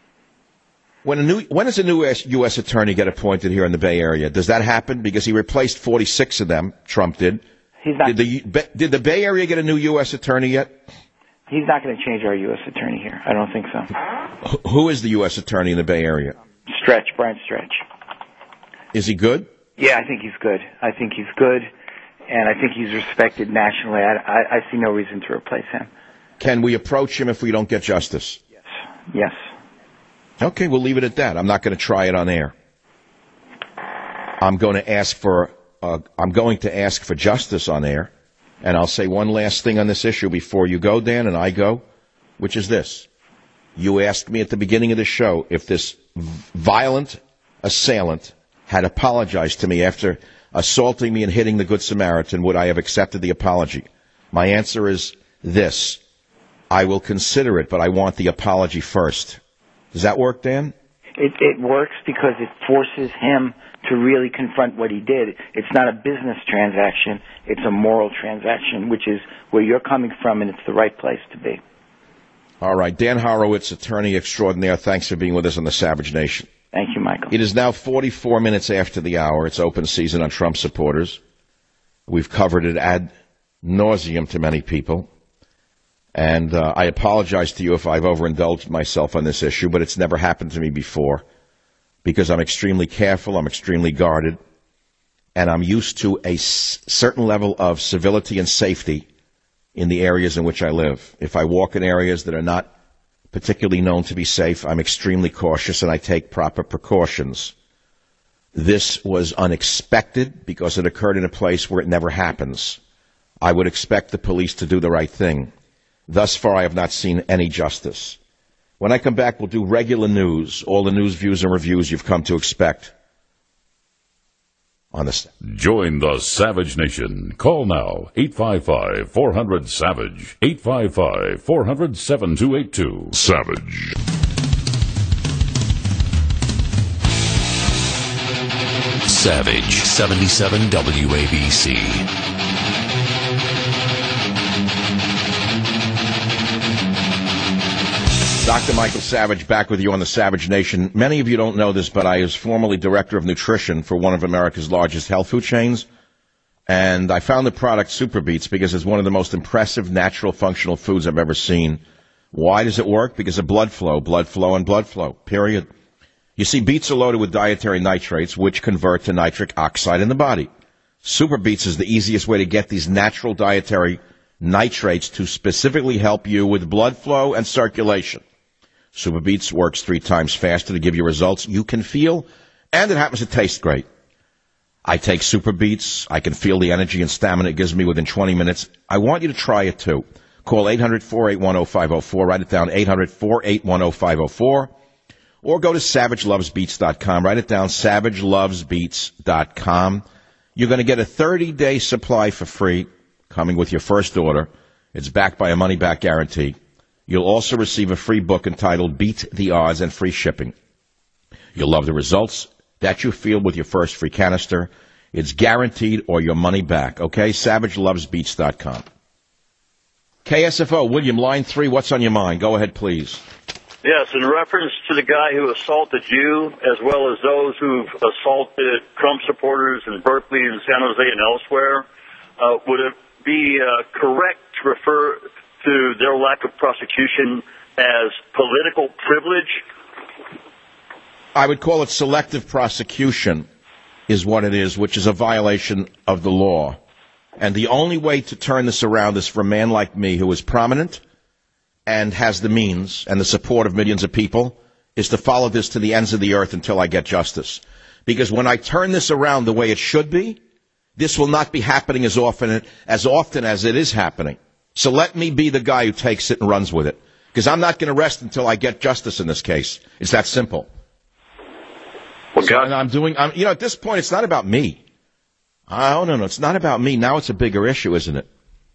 When does a new U.S. attorney get appointed here in the Bay Area? Does that happen? Because he replaced 46 of them, Trump did. He's not. Did the Bay Area get a new U.S. attorney yet? He's not going to change our U.S. attorney here. I don't think so. Who is the U.S. attorney in the Bay Area? Brian Stretch. Is he good? Yeah, I think he's good. And I think he's respected nationally. I see no reason to replace him. Can we approach him if we don't get justice? Yes. Okay, we'll leave it at that. I'm not going to try it on air. I'm going to ask for justice on air, and I'll say one last thing on this issue before you go, Dan, and I go, which is this. You asked me at the beginning of the show if this violent assailant had apologized to me after assaulting me and hitting the Good Samaritan, would I have accepted the apology? My answer is this. I will consider it, but I want the apology first. Does that work, Dan? It works because it forces him to really confront what he did. It's not a business transaction. It's a moral transaction, which is where you're coming from, and it's the right place to be. All right. Dan Horowitz, attorney extraordinaire, thanks for being with us on the Savage Nation. Thank you, Michael. It is now 44 minutes after the hour. It's open season on Trump supporters. We've covered it ad nauseum to many people. And I apologize to you if I've overindulged myself on this issue, but it's never happened to me before because I'm extremely careful, I'm extremely guarded, and I'm used to a certain level of civility and safety in the areas in which I live. If I walk in areas that are not particularly known to be safe, I'm extremely cautious and I take proper precautions. This was unexpected because it occurred in a place where it never happens. I would expect the police to do the right thing. Thus far, I have not seen any justice. When I come back, we'll do regular news, all the news, views, and reviews you've come to expect on this. Join the Savage Nation. Call now, 855-400-SAVAGE, 855-400-7282. Savage. Savage 77 WABC. Dr. Michael Savage back with you on the Savage Nation. Many of you don't know this, but I was formerly director of nutrition for one of America's largest health food chains. And I found the product Super Beets because it's one of the most impressive natural functional foods I've ever seen. Why does it work? Because of blood flow, and blood flow, period. You see, beets are loaded with dietary nitrates, which convert to nitric oxide in the body. Super Beets is the easiest way to get these natural dietary nitrates to specifically help you with blood flow and circulation. Super Beets works 3 times faster to give you results you can feel, and it happens to taste great. I take Super Beats. I can feel the energy and stamina it gives me within 20 minutes. I want you to try it, too. Call 800-481-0504. Write it down, 800-481-0504. Or go to SavageLovesBeats.com. Write it down, SavageLovesBeats.com. You're going to get a 30-day supply for free coming with your first order. It's backed by a money-back guarantee. You'll also receive a free book entitled Beat the Odds and free shipping. You'll love the results that you feel with your first free canister. It's guaranteed or your money back, okay? SavageLovesBeats.com. KSFO, William, line 3, what's on your mind? Go ahead, please. Yes, in reference to the guy who assaulted you, as well as those who've assaulted Trump supporters in Berkeley and San Jose and elsewhere, would it be correct to refer to their lack of prosecution as political privilege? I would call it selective prosecution is what it is, which is a violation of the law. And the only way to turn this around is for a man like me who is prominent and has the means and the support of millions of people is to follow this to the ends of the earth until I get justice. Because when I turn this around the way it should be, this will not be happening as often as it is happening. So let me be the guy who takes it and runs with it. Because I'm not going to rest until I get justice in this case. It's that simple. Well, so, and at this point, it's not about me. Oh, no, it's not about me. Now it's a bigger issue, isn't it?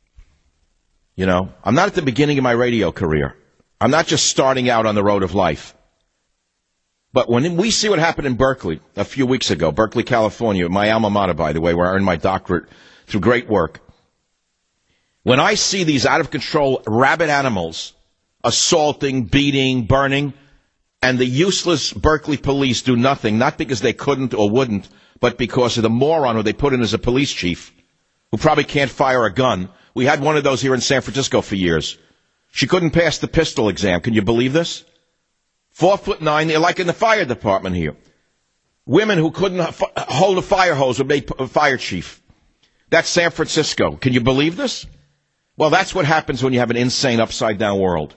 You know, I'm not at the beginning of my radio career. I'm not just starting out on the road of life. But when we see what happened in Berkeley a few weeks ago, Berkeley, California, my alma mater, by the way, where I earned my doctorate through great work. When I see these out-of-control rabid animals assaulting, beating, burning, and the useless Berkeley police do nothing, not because they couldn't or wouldn't, but because of the moron who they put in as a police chief, who probably can't fire a gun. We had one of those here in San Francisco for years. She couldn't pass the pistol exam. Can you believe this? 4'9", they're like in the fire department here. Women who couldn't hold a fire hose were made a fire chief. That's San Francisco. Can you believe this? Well, that's what happens when you have an insane, upside-down world.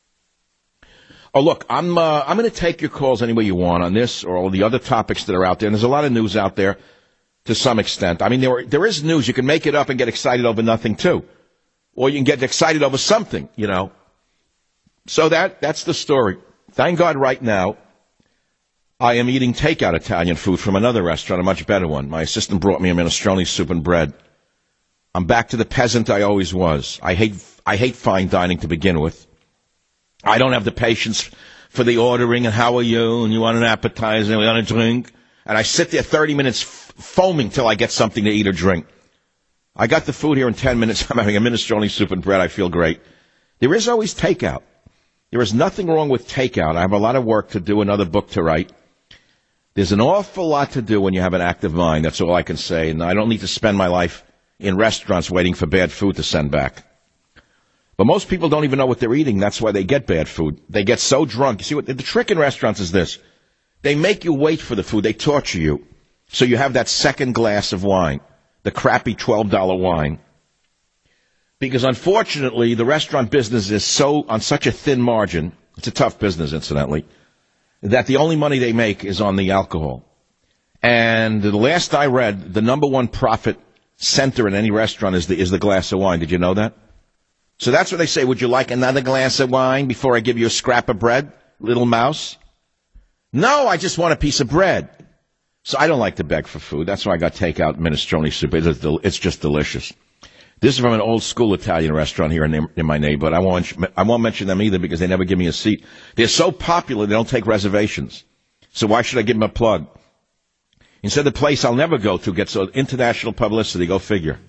Oh, look, I'm going to take your calls any way you want on this or all the other topics that are out there. And there's a lot of news out there to some extent. I mean, there is news. You can make it up and get excited over nothing, too. Or you can get excited over something, you know. So that's the story. Thank God right now I am eating takeout Italian food from another restaurant, a much better one. My assistant brought me a minestrone soup and bread. I'm back to the peasant I always was. I hate fine dining to begin with. I don't have the patience for the ordering and how are you and you want an appetizer and we want a drink. And I sit there 30 minutes foaming till I get something to eat or drink. I got the food here in 10 minutes. I'm having a minestrone soup and bread. I feel great. There is always takeout. There is nothing wrong with takeout. I have a lot of work to do, another book to write. There's an awful lot to do when you have an active mind. That's all I can say. And I don't need to spend my life in restaurants waiting for bad food to send back. But most people don't even know what they're eating. That's why they get bad food. They get so drunk. You see, the trick in restaurants is this. They make you wait for the food. They torture you. So you have that second glass of wine, the crappy $12 wine. Because unfortunately, the restaurant business is on such a thin margin, it's a tough business, incidentally, that the only money they make is on the alcohol. And the last I read, the number one profit center in any restaurant is the glass of wine. Did you know that? So that's what they say. Would you like another glass of wine before I give you a scrap of bread, little mouse? No, I just want a piece of bread. So I don't like to beg for food. That's why I got takeout minestrone soup. It's just delicious. This is from an old-school Italian restaurant here in my neighborhood. I won't mention them either because they never give me a seat. They're so popular, they don't take reservations. So why should I give them a plug? Instead, the place I'll never go to gets international publicity. Go figure.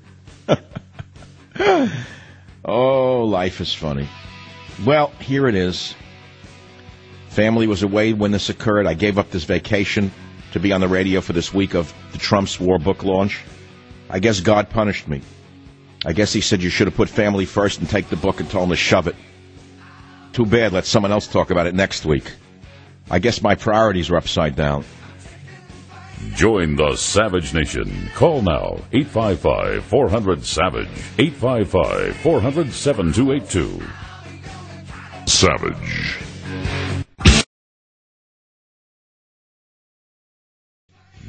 Oh, life is funny. Well, here it is. Family was away when this occurred. I gave up this vacation to be on the radio for this week of the Trump's War book launch. I guess God punished me. I guess he said you should have put family first and take the book and told him to shove it. Too bad, let someone else talk about it next week. I guess my priorities are upside down. Join the Savage Nation. Call now, 855-400-SAVAGE, 855-400-7282. Savage.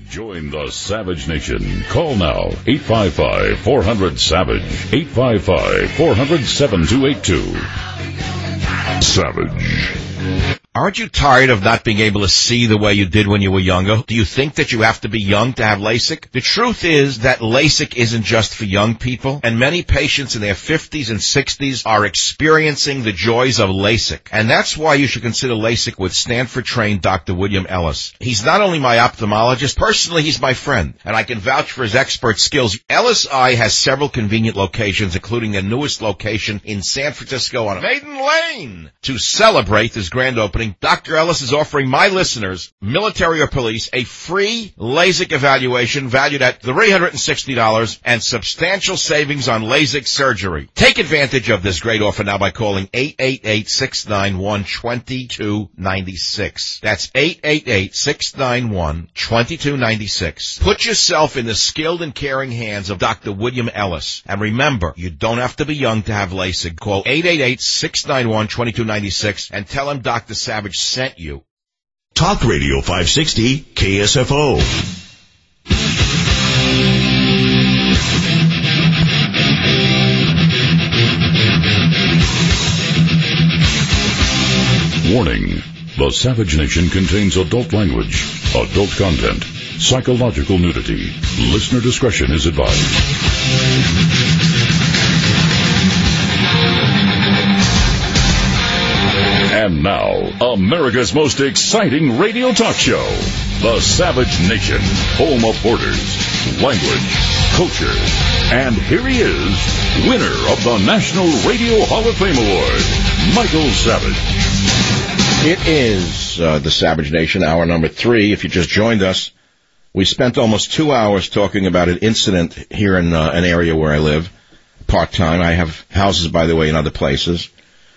Join the Savage Nation. Call now, 855-400-SAVAGE, 855-400-7282. Savage. Aren't you tired of not being able to see the way you did when you were younger? Do you think that you have to be young to have LASIK? The truth is that LASIK isn't just for young people, and many patients in their 50s and 60s are experiencing the joys of LASIK. And that's why you should consider LASIK with Stanford-trained Dr. William Ellis. He's not only my ophthalmologist, personally he's my friend, and I can vouch for his expert skills. Ellis Eye has several convenient locations, including their newest location in San Francisco on Maiden Lane. To celebrate this grand opening, Dr. Ellis is offering my listeners, military or police, a free LASIK evaluation valued at $360 and substantial savings on LASIK surgery. Take advantage of this great offer now by calling 888-691-2296. That's 888-691-2296. Put yourself in the skilled and caring hands of Dr. William Ellis. And remember, you don't have to be young to have LASIK. Call 888-691-2296 and tell him Dr. Savage sent you. Talk Radio 560 KSFO. Warning. The Savage Nation contains adult language, adult content, psychological nudity. Listener discretion is advised. And now, America's most exciting radio talk show, The Savage Nation, home of borders, language, culture. And here he is, winner of the National Radio Hall of Fame Award, Michael Savage. It is The Savage Nation, hour number 3. If you just joined us, we spent almost 2 hours talking about an incident here in an area where I live, part-time. I have houses, by the way, in other places.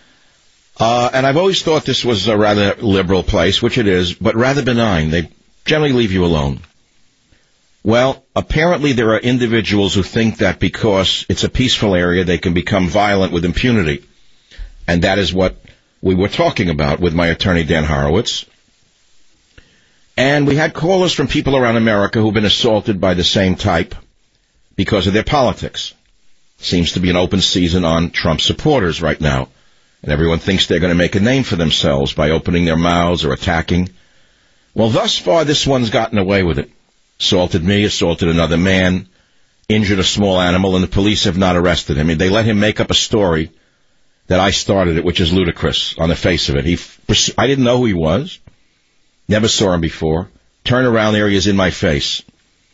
And I've always thought this was a rather liberal place, which it is, but rather benign. They generally leave you alone. Well, apparently there are individuals who think that because it's a peaceful area, they can become violent with impunity. And that is what we were talking about with my attorney, Dan Horowitz. And we had callers from people around America who've been assaulted by the same type because of their politics. Seems to be an open season on Trump supporters right now. And everyone thinks they're going to make a name for themselves by opening their mouths or attacking. Well, thus far, this one's gotten away with it. Assaulted me, assaulted another man, injured a small animal, and the police have not arrested him. I mean, they let him make up a story that I started it, which is ludicrous on the face of it. I didn't know who he was. Never saw him before. Turn around, there he is in my face.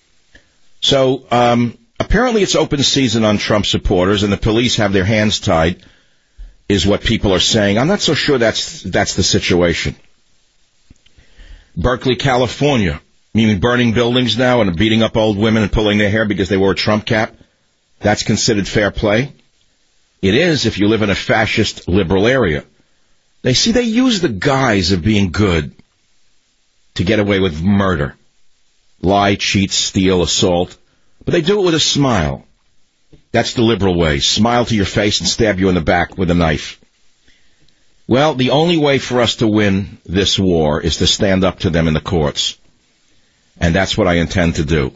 So, apparently it's open season on Trump supporters, and the police have their hands tied, is what people are saying. I'm not so sure that's the situation. Berkeley, California, meaning burning buildings now and beating up old women and pulling their hair because they wore a Trump cap. That's considered fair play? It is if you live in a fascist liberal area. They use the guise of being good to get away with murder. Lie, cheat, steal, assault. But they do it with a smile. That's the liberal way. Smile to your face and stab you in the back with a knife. Well, the only way for us to win this war is to stand up to them in the courts. And that's what I intend to do.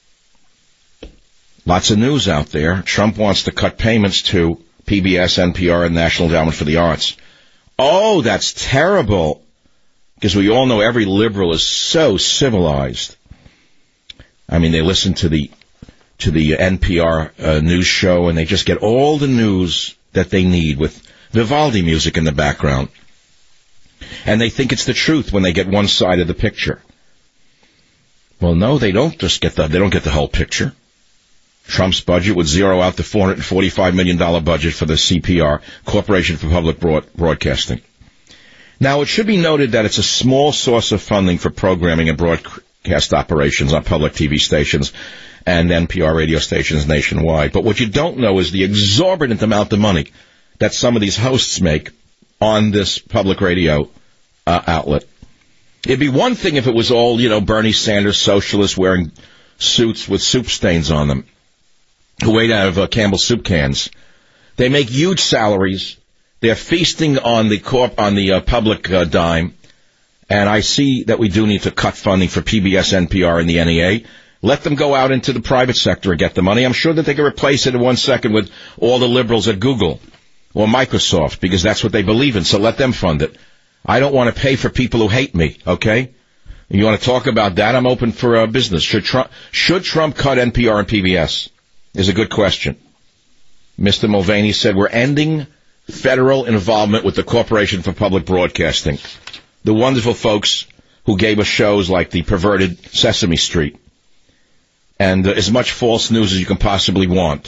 Lots of news out there. Trump wants to cut payments to PBS, NPR, and National Endowment for the Arts. Oh, that's terrible. Because we all know every liberal is so civilized. I mean, they listen to the NPR news show, and they just get all the news that they need with Vivaldi music in the background. And they think it's the truth when they get one side of the picture. Well, no, they don't just get they don't get the whole picture. Trump's budget would zero out the $445 million budget for the CPR, Corporation for Public Broadcasting. Now, it should be noted that it's a small source of funding for programming and broadcast operations on public TV stations and NPR radio stations nationwide. But what you don't know is the exorbitant amount of money that some of these hosts make on this public radio outlet. It'd be one thing if it was all, Bernie Sanders socialists wearing suits with soup stains on them, who ate out of Campbell's soup cans. They make huge salaries. They're feasting on the public dime. And I see that we do need to cut funding for PBS, NPR, and the NEA. Let them go out into the private sector and get the money. I'm sure that they can replace it in 1 second with all the liberals at Google or Microsoft, because that's what they believe in, so let them fund it. I don't want to pay for people who hate me, okay? You want to talk about that? I'm open for business. Should Trump cut NPR and PBS? Is a good question. Mr. Mulvaney said, we're ending federal involvement with the Corporation for Public Broadcasting. The wonderful folks who gave us shows like the perverted Sesame Street. And as much false news as you can possibly want.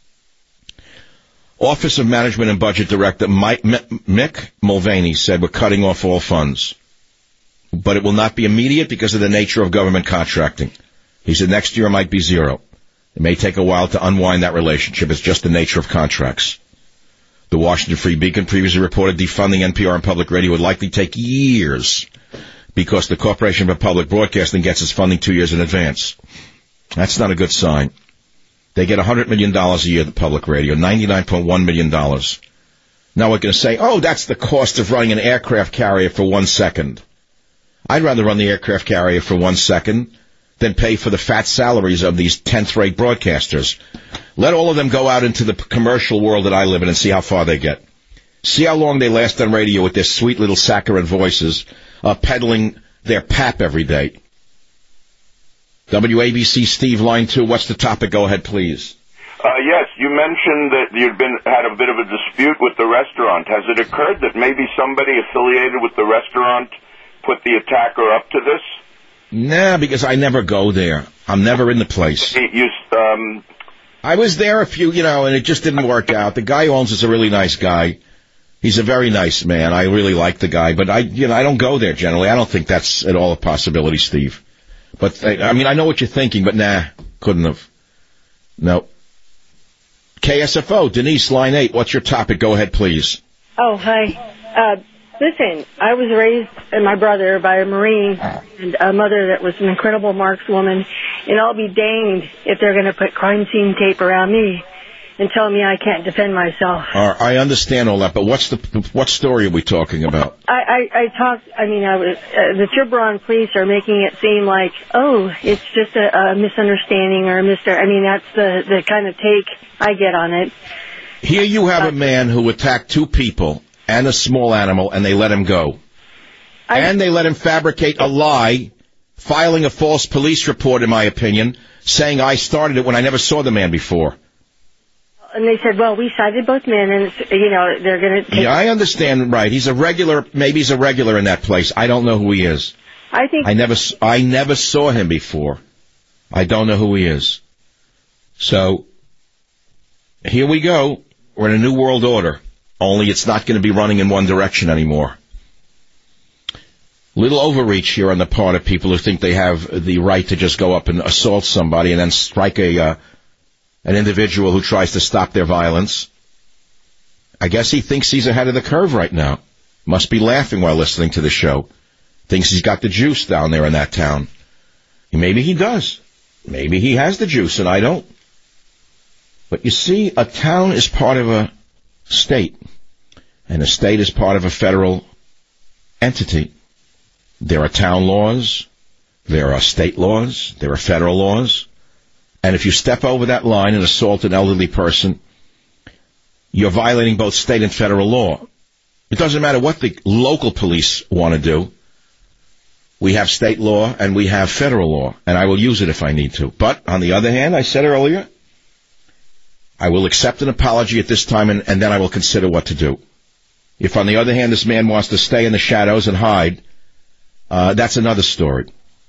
Office of Management and Budget Director Mick Mulvaney said we're cutting off all funds. But it will not be immediate because of the nature of government contracting. He said next year it might be zero. It may take a while to unwind that relationship. It's just the nature of contracts. The Washington Free Beacon previously reported defunding NPR and public radio would likely take years because the Corporation for Public Broadcasting gets its funding 2 years in advance. That's not a good sign. They get $100 million a year, the public radio, $99.1 million. Now we're going to say, oh, that's the cost of running an aircraft carrier for 1 second. I'd rather run the aircraft carrier for 1 second than pay for the fat salaries of these 10th-rate broadcasters. Let all of them go out into the commercial world that I live in and see how far they get. See how long they last on radio with their sweet little saccharine voices, peddling their pap every day. WABC Steve, line 2, what's the topic? Go ahead, please. Yes, you mentioned that you'd had a bit of a dispute with the restaurant. Has it occurred that maybe somebody affiliated with the restaurant put the attacker up to this? Nah, because I never go there. I'm never in the place. I was there a few, and it just didn't work out. The guy who owns is a really nice guy. He's a very nice man. I really like the guy, but I don't go there generally. I don't think that's at all a possibility, Steve. But, I know what you're thinking, but nah, couldn't have. No. KSFO, Denise, line 8, what's your topic? Go ahead, please. Oh, hi. Listen, I was raised, and my brother, by a Marine and a mother that was an incredible markswoman, and I'll be danged if they're going to put crime scene tape around me and tell me I can't defend myself. I understand all that, but what story are we talking about? The Tiburon police are making it seem like, it's just a misunderstanding or that's the kind of take I get on it. Here you have a man who attacked 2 people and a small animal, and they let him go. And they let him fabricate a lie, filing a false police report, in my opinion, saying I started it when I never saw the man before. And they said, well, we cited both men, and, they're going to take... Yeah, I understand, right. He's a regular, maybe he's a regular in that place. I don't know who he is. I never saw him before. I don't know who he is. So, here we go. We're in a new world order. Only it's not going to be running in one direction anymore. Little overreach here on the part of people who think they have the right to just go up and assault somebody and then strike an individual who tries to stop their violence. I guess he thinks he's ahead of the curve right now. Must be laughing while listening to the show. Thinks he's got the juice down there in that town. Maybe he does. Maybe he has the juice and I don't. But you see, a town is part of a state, and a state is part of a federal entity. There are town laws, there are state laws, there are federal laws, and if you step over that line and assault an elderly person, you're violating both state and federal law. It doesn't matter what the local police want to do. We have state law and we have federal law, and I will use it if I need to. But, on the other hand, I said earlier, I will accept an apology at this time, and then I will consider what to do. If, on the other hand, this man wants to stay in the shadows and hide, that's another story.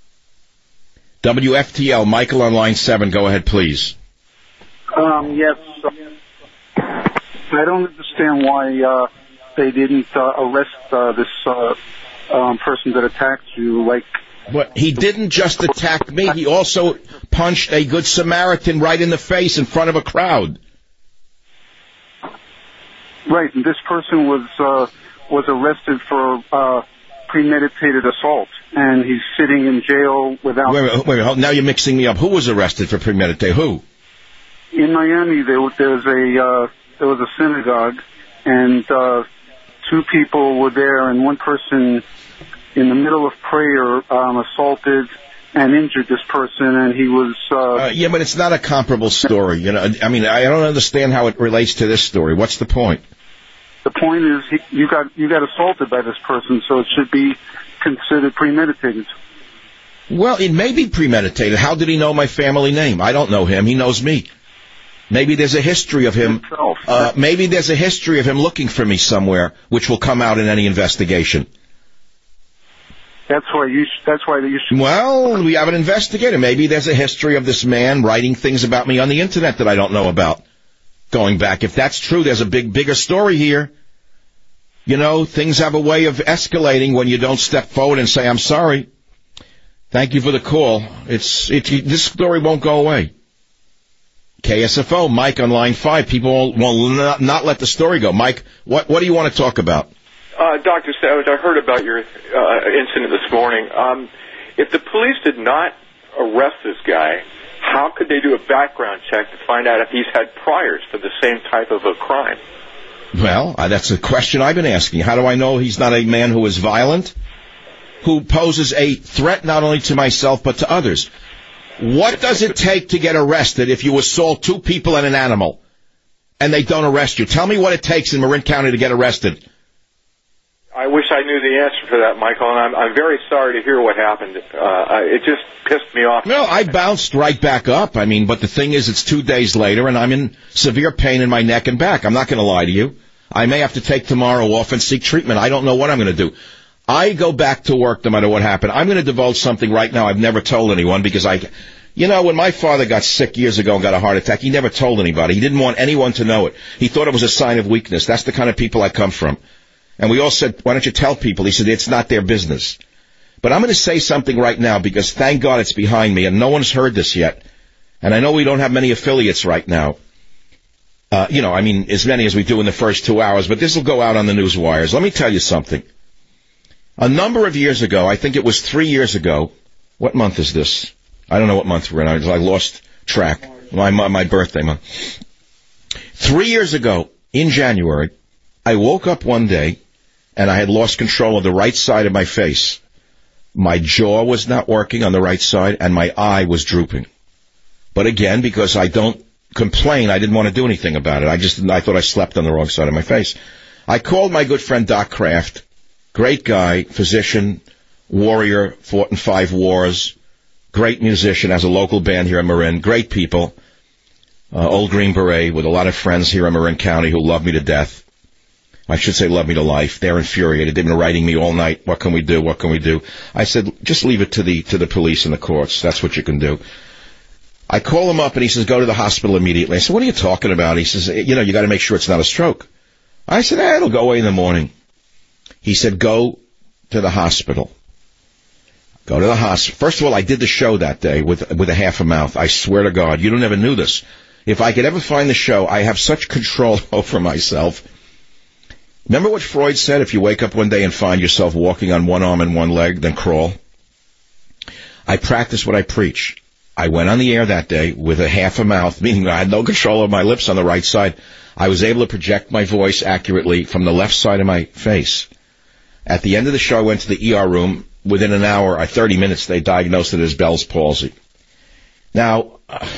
WFTL, Michael on line 7, go ahead, please. Yes. I don't understand why they didn't arrest this person that attacked you, But he didn't just attack me. He also punched a Good Samaritan right in the face in front of a crowd. Right, and this person was arrested for premeditated assault, and he's sitting in jail without... Wait, now you're mixing me up. Who was arrested for premeditated? Who? In Miami, there was a synagogue, and 2 people were there, and one person in the middle of prayer, assaulted and injured this person, and he was... yeah, but it's not a comparable story. You know, I mean, I don't understand how it relates to this story. What's the point? The point is, you got assaulted by this person, so it should be considered premeditated. Well, it may be premeditated. How did he know my family name? I don't know him. He knows me. Maybe there's a history of him. Maybe there's a history of him looking for me somewhere, which will come out in any investigation. That's why you should. Well, we haven't investigated. Maybe there's a history of this man writing things about me on the internet that I don't know about. Going back, if that's true, there's a bigger story here. You know, things have a way of escalating when you don't step forward and say, I'm sorry. Thank you for the call. This story won't go away. KSFO, Mike on line 5. People will not let the story go. Mike, what do you want to talk about? Dr. Savage, I heard about your incident this morning. If the police did not arrest this guy, how could they do a background check to find out if he's had priors for the same type of a crime? Well, that's a question I've been asking. How do I know he's not a man who is violent, who poses a threat not only to myself but to others? What does it take to get arrested if you assault 2 people and an animal and they don't arrest you? Tell me what it takes in Marin County to get arrested. I wish I knew the answer for that, Michael, and I'm very sorry to hear what happened. It just pissed me off. No, I bounced right back up. I mean, but the thing is, it's 2 days later, and I'm in severe pain in my neck and back. I'm not going to lie to you. I may have to take tomorrow off and seek treatment. I don't know what I'm going to do. I go back to work no matter what happened. I'm going to divulge something right now I've never told anyone because when my father got sick years ago and got a heart attack, he never told anybody. He didn't want anyone to know it. He thought it was a sign of weakness. That's the kind of people I come from. And we all said, why don't you tell people? He said, it's not their business. But I'm going to say something right now because thank God it's behind me and no one's heard this yet. And I know we don't have many affiliates right now. As many as we do in the first 2 hours, but this will go out on the news wires. Let me tell you something. A number of years ago, I think it was 3 years ago. What month is this? I don't know what month we're in. I lost track. My birthday month. 3 years ago, in January, I woke up one day and I had lost control of the right side of my face. My jaw was not working on the right side and my eye was drooping. But again, because I don't complain, I didn't want to do anything about it. I thought I slept on the wrong side of my face. I called my good friend Doc Kraft, great guy, physician, warrior, fought in 5 wars, great musician, has a local band here in Marin, great people, old Green Beret with a lot of friends here in Marin County who love me to death. I should say love me to life. They're infuriated. They've been writing me all night. What can we do? What can we do? I said, just leave it to the police and the courts. That's what you can do. I call him up and he says, go to the hospital immediately. I said, what are you talking about? He says, you got to make sure it's not a stroke. I said, it'll go away in the morning. He said, go to the hospital. Go to the hospital. First of all, I did the show that day with a half a mouth. I swear to God, you never knew this. If I could ever find the show, I have such control over myself. Remember what Freud said? If you wake up one day and find yourself walking on one arm and one leg, then crawl. I practice what I preach. I went on the air that day with a half a mouth, meaning I had no control of my lips on the right side. I was able to project my voice accurately from the left side of my face. At the end of the show, I went to the ER room. Within an hour, 30 minutes, they diagnosed it as Bell's palsy. Now,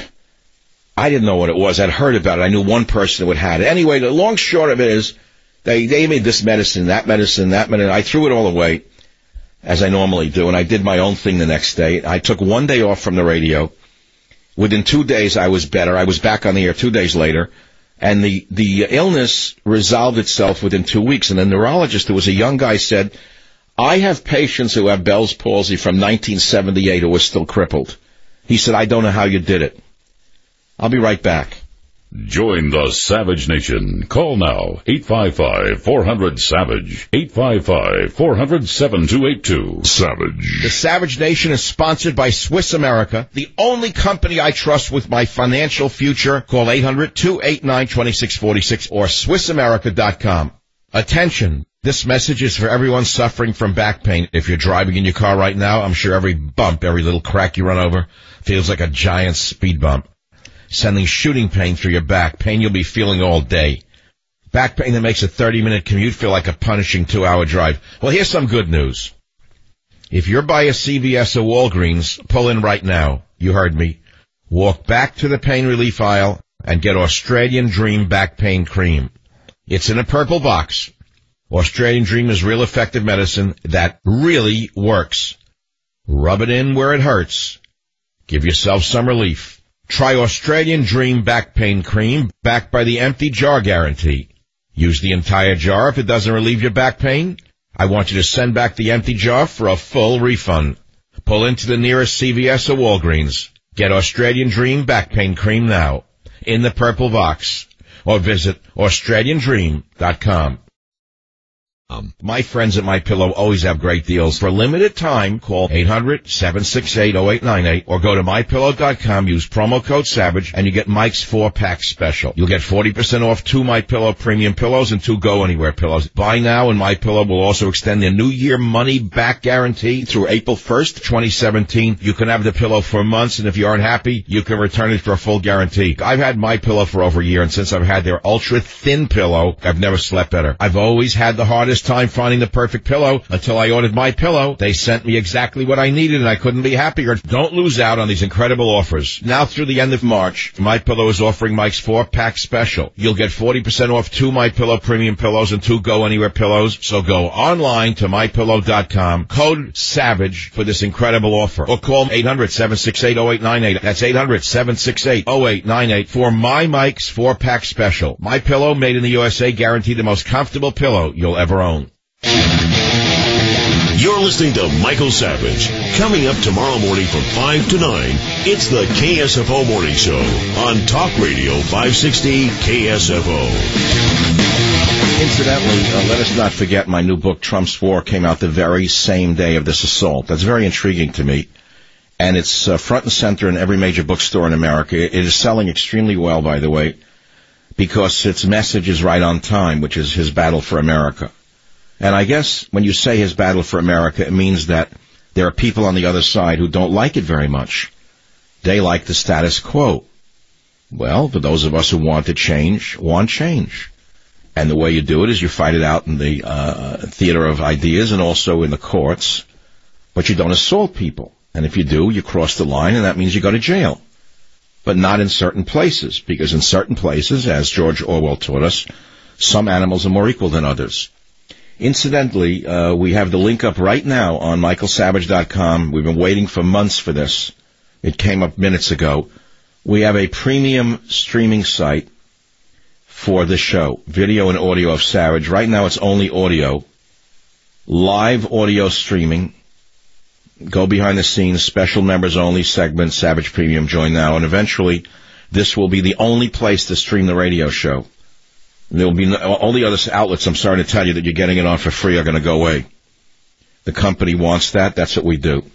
I didn't know what it was. I'd heard about it. I knew one person who had it. Anyway, the long short of it is, they gave me this medicine, that medicine, that medicine. I threw it all away, as I normally do, and I did my own thing the next day. I took 1 day off from the radio. Within 2 days, I was better. I was back on the air 2 days later, and the illness resolved itself within 2 weeks. And the neurologist, who was a young guy, said, I have patients who have Bell's palsy from 1978 who are still crippled. He said, I don't know how you did it. I'll be right back. Join the Savage Nation. Call now, 855-400-SAVAGE, 855-400-7282. Savage. The Savage Nation is sponsored by Swiss America, the only company I trust with my financial future. Call 800-289-2646 or SwissAmerica.com. Attention. This message is for everyone suffering from back pain. If you're driving in your car right now, I'm sure every bump, every little crack you run over feels like a giant speed bump. Sending shooting pain through your back, pain you'll be feeling all day. Back pain that makes a 30-minute commute feel like a punishing 2-hour drive. Well, here's some good news. If you're by a CVS or Walgreens, pull in right now. You heard me. Walk back to the pain relief aisle and get Australian Dream Back Pain Cream. It's in a purple box. Australian Dream is real effective medicine that really works. Rub it in where it hurts. Give yourself some relief. Try Australian Dream Back Pain Cream, backed by the empty jar guarantee. Use the entire jar if it doesn't relieve your back pain. I want you to send back the empty jar for a full refund. Pull into the nearest CVS or Walgreens. Get Australian Dream Back Pain Cream now, in the purple box, or visit AustralianDream.com. My friends at MyPillow always have great deals. For a limited time, call 800-768-0898 or go to MyPillow.com, use promo code SAVAGE, and you get Mike's 4-pack special. You'll get 40% off 2 MyPillow premium pillows and 2 Go Anywhere pillows. Buy now, and MyPillow will also extend their New Year money-back guarantee through April 1st, 2017. You can have the pillow for months, and if you aren't happy, you can return it for a full guarantee. I've had MyPillow for over a year, and since I've had their ultra-thin pillow, I've never slept better. I've always had the hardest time finding the perfect pillow until I ordered MyPillow. They sent me exactly what I needed, and I couldn't be happier. Don't lose out on these incredible offers. Now through the end of March, MyPillow is offering Mike's 4-pack special. You'll get 40% off 2 MyPillow premium pillows and 2 Go Anywhere pillows. So go online to MyPillow.com, code SAVAGE for this incredible offer, or call 800-768-0898. That's 800-768-0898 for Mike's 4-pack special. MyPillow, made in the USA, guaranteed the most comfortable pillow you'll ever own. You're listening to Michael Savage. Coming up tomorrow morning from 5 to 9, it's the KSFO Morning Show on Talk Radio 560 KSFO. Incidentally, let us not forget my new book, Trump's War, came out the very same day of this assault. That's very intriguing to me. And it's front and center in every major bookstore in America. It is selling extremely well, by the way, because its message is right on time, which is his battle for America. And I guess when you say his battle for America, it means that there are people on the other side who don't like it very much. They like the status quo. Well, for those of us who want change. And the way you do it is you fight it out in the theater of ideas and also in the courts, but you don't assault people. And if you do, you cross the line, and that means you go to jail. But not in certain places, because in certain places, as George Orwell taught us, some animals are more equal than others. Incidentally, we have the link up right now on michaelsavage.com. We've been waiting for months for this. It came up minutes ago. We have a premium streaming site for the show, video and audio of Savage. Right now it's only audio. Live audio streaming. Go behind the scenes, special members only segment, Savage Premium. Join now. And eventually, this will be the only place to stream the radio show. There will be all the other outlets, I'm sorry to tell you, that you're getting it on for free are going to go away. The company wants that. That's what we do.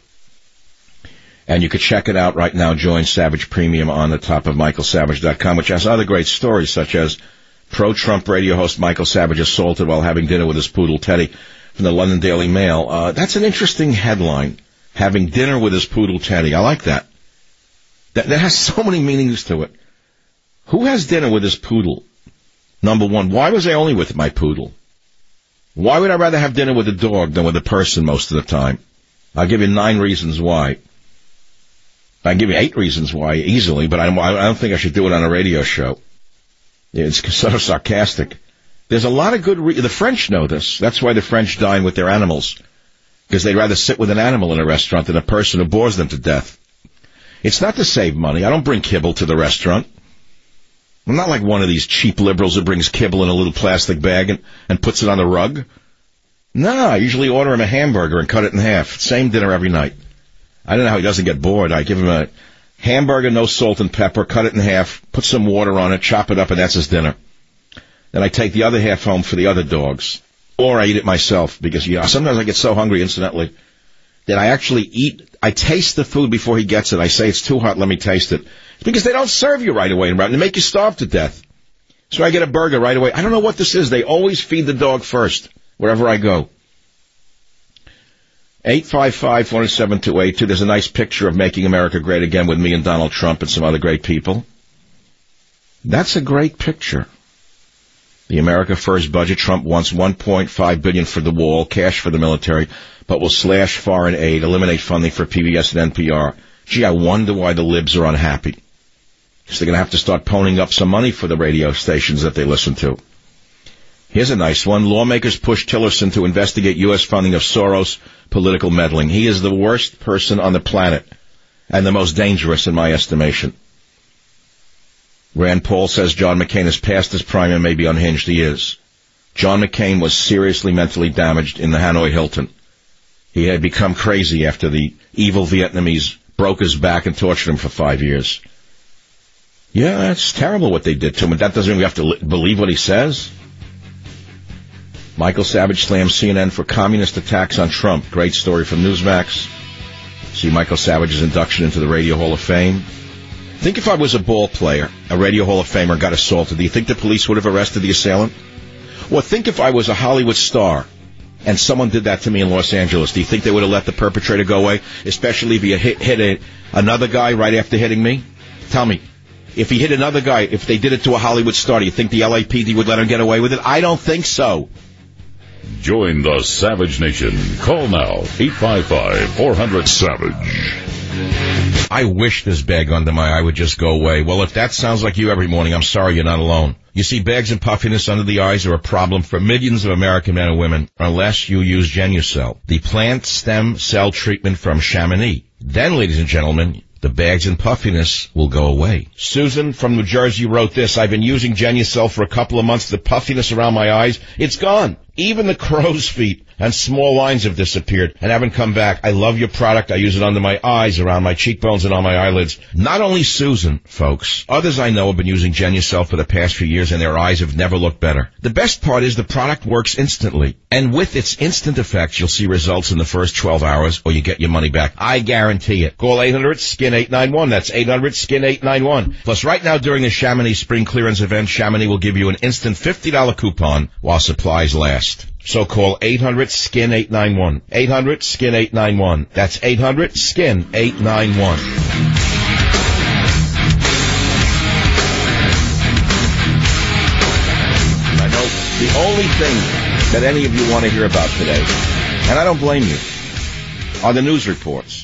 And you can check it out right now. Join Savage Premium on the top of michaelsavage.com, which has other great stories, such as pro-Trump radio host Michael Savage assaulted while having dinner with his poodle Teddy from the London Daily Mail. That's an interesting headline, having dinner with his poodle Teddy. I like that. That has so many meanings to it. Who has dinner with his poodle? Number one, why was I only with my poodle? Why would I rather have dinner with a dog than with a person most of the time? I'll give you 9 reasons why. I can give you 8 reasons why easily, but I don't think I should do it on a radio show. It's sort of sarcastic. There's a lot of good the French know this. That's why the French dine with their animals, because they'd rather sit with an animal in a restaurant than a person who bores them to death. It's not to save money. I don't bring kibble to the restaurant. I'm not like one of these cheap liberals who brings kibble in a little plastic bag and puts it on the rug. No, I usually order him a hamburger and cut it in half. Same dinner every night. I don't know how he doesn't get bored. I give him a hamburger, no salt and pepper, cut it in half, put some water on it, chop it up, and that's his dinner. Then I take the other half home for the other dogs. Or I eat it myself, because sometimes I get so hungry, incidentally, that I actually I taste the food before he gets it. I say, it's too hot, let me taste it. It's because they don't serve you right away, and they make you starve to death. So I get a burger right away. I don't know what this is. They always feed the dog first, wherever I go. 855-407-282. There's a nice picture of Making America Great Again with me and Donald Trump and some other great people. That's a great picture. The America First budget, Trump wants $1.5 billion for the wall, cash for the military, but will slash foreign aid, eliminate funding for PBS and NPR. Gee, I wonder why the libs are unhappy. Because they're going to have to start ponying up some money for the radio stations that they listen to. Here's a nice one. Lawmakers push Tillerson to investigate U.S. funding of Soros political meddling. He is the worst person on the planet and the most dangerous in my estimation. Rand Paul says John McCain is past his prime and may be unhinged. He is. John McCain was seriously mentally damaged in the Hanoi Hilton. He had become crazy after the evil Vietnamese broke his back and tortured him for 5 years. Yeah, it's terrible what they did to him, but that doesn't mean we have to believe what he says. Michael Savage slams CNN for communist attacks on Trump. Great story from Newsmax. See Michael Savage's induction into the Radio Hall of Fame. Think if I was a ball player, a Radio Hall of Famer, got assaulted, do you think the police would have arrested the assailant? Or think if I was a Hollywood star and someone did that to me in Los Angeles, do you think they would have let the perpetrator go away, especially if he hit another guy right after hitting me? Tell me, if he hit another guy, if they did it to a Hollywood star, do you think the LAPD would let him get away with it? I don't think so. Join the Savage Nation. Call now, 855-400-SAVAGE. I wish this bag under my eye would just go away. Well, if that sounds like you every morning, I'm sorry you're not alone. You see, bags and puffiness under the eyes are a problem for millions of American men and women unless you use Genucel, the plant stem cell treatment from Chamonix. Then, ladies and gentlemen, the bags and puffiness will go away. Susan from New Jersey wrote this. I've been using Genucel for a couple of months. The puffiness around my eyes, it's gone. Even the crow's feet and small lines have disappeared and haven't come back. I love your product. I use it under my eyes, around my cheekbones, and on my eyelids. Not only Susan, folks. Others I know have been using Genucel for the past few years, and their eyes have never looked better. The best part is the product works instantly. And with its instant effects, you'll see results in the first 12 hours, or you get your money back. I guarantee it. Call 800-SKIN-891. That's 800-SKIN-891. Plus, right now during the Chamonix Spring Clearance event, Chamonix will give you an instant $50 coupon while supplies last. So call 800-SKIN-891. 800-SKIN-891. That's 800-SKIN-891. I know the only thing that any of you want to hear about today, and I don't blame you, are the news reports.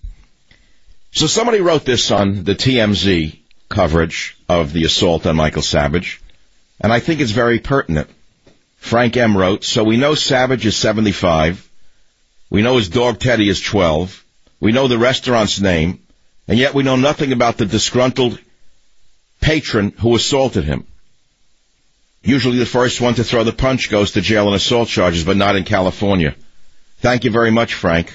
So somebody wrote this on the TMZ coverage of the assault on Michael Savage, and I think it's very pertinent. Frank M. wrote, so we know Savage is 75. We know his dog Teddy is 12. We know the restaurant's name. And yet we know nothing about the disgruntled patron who assaulted him. Usually the first one to throw the punch goes to jail on assault charges, but not in California. Thank you very much, Frank.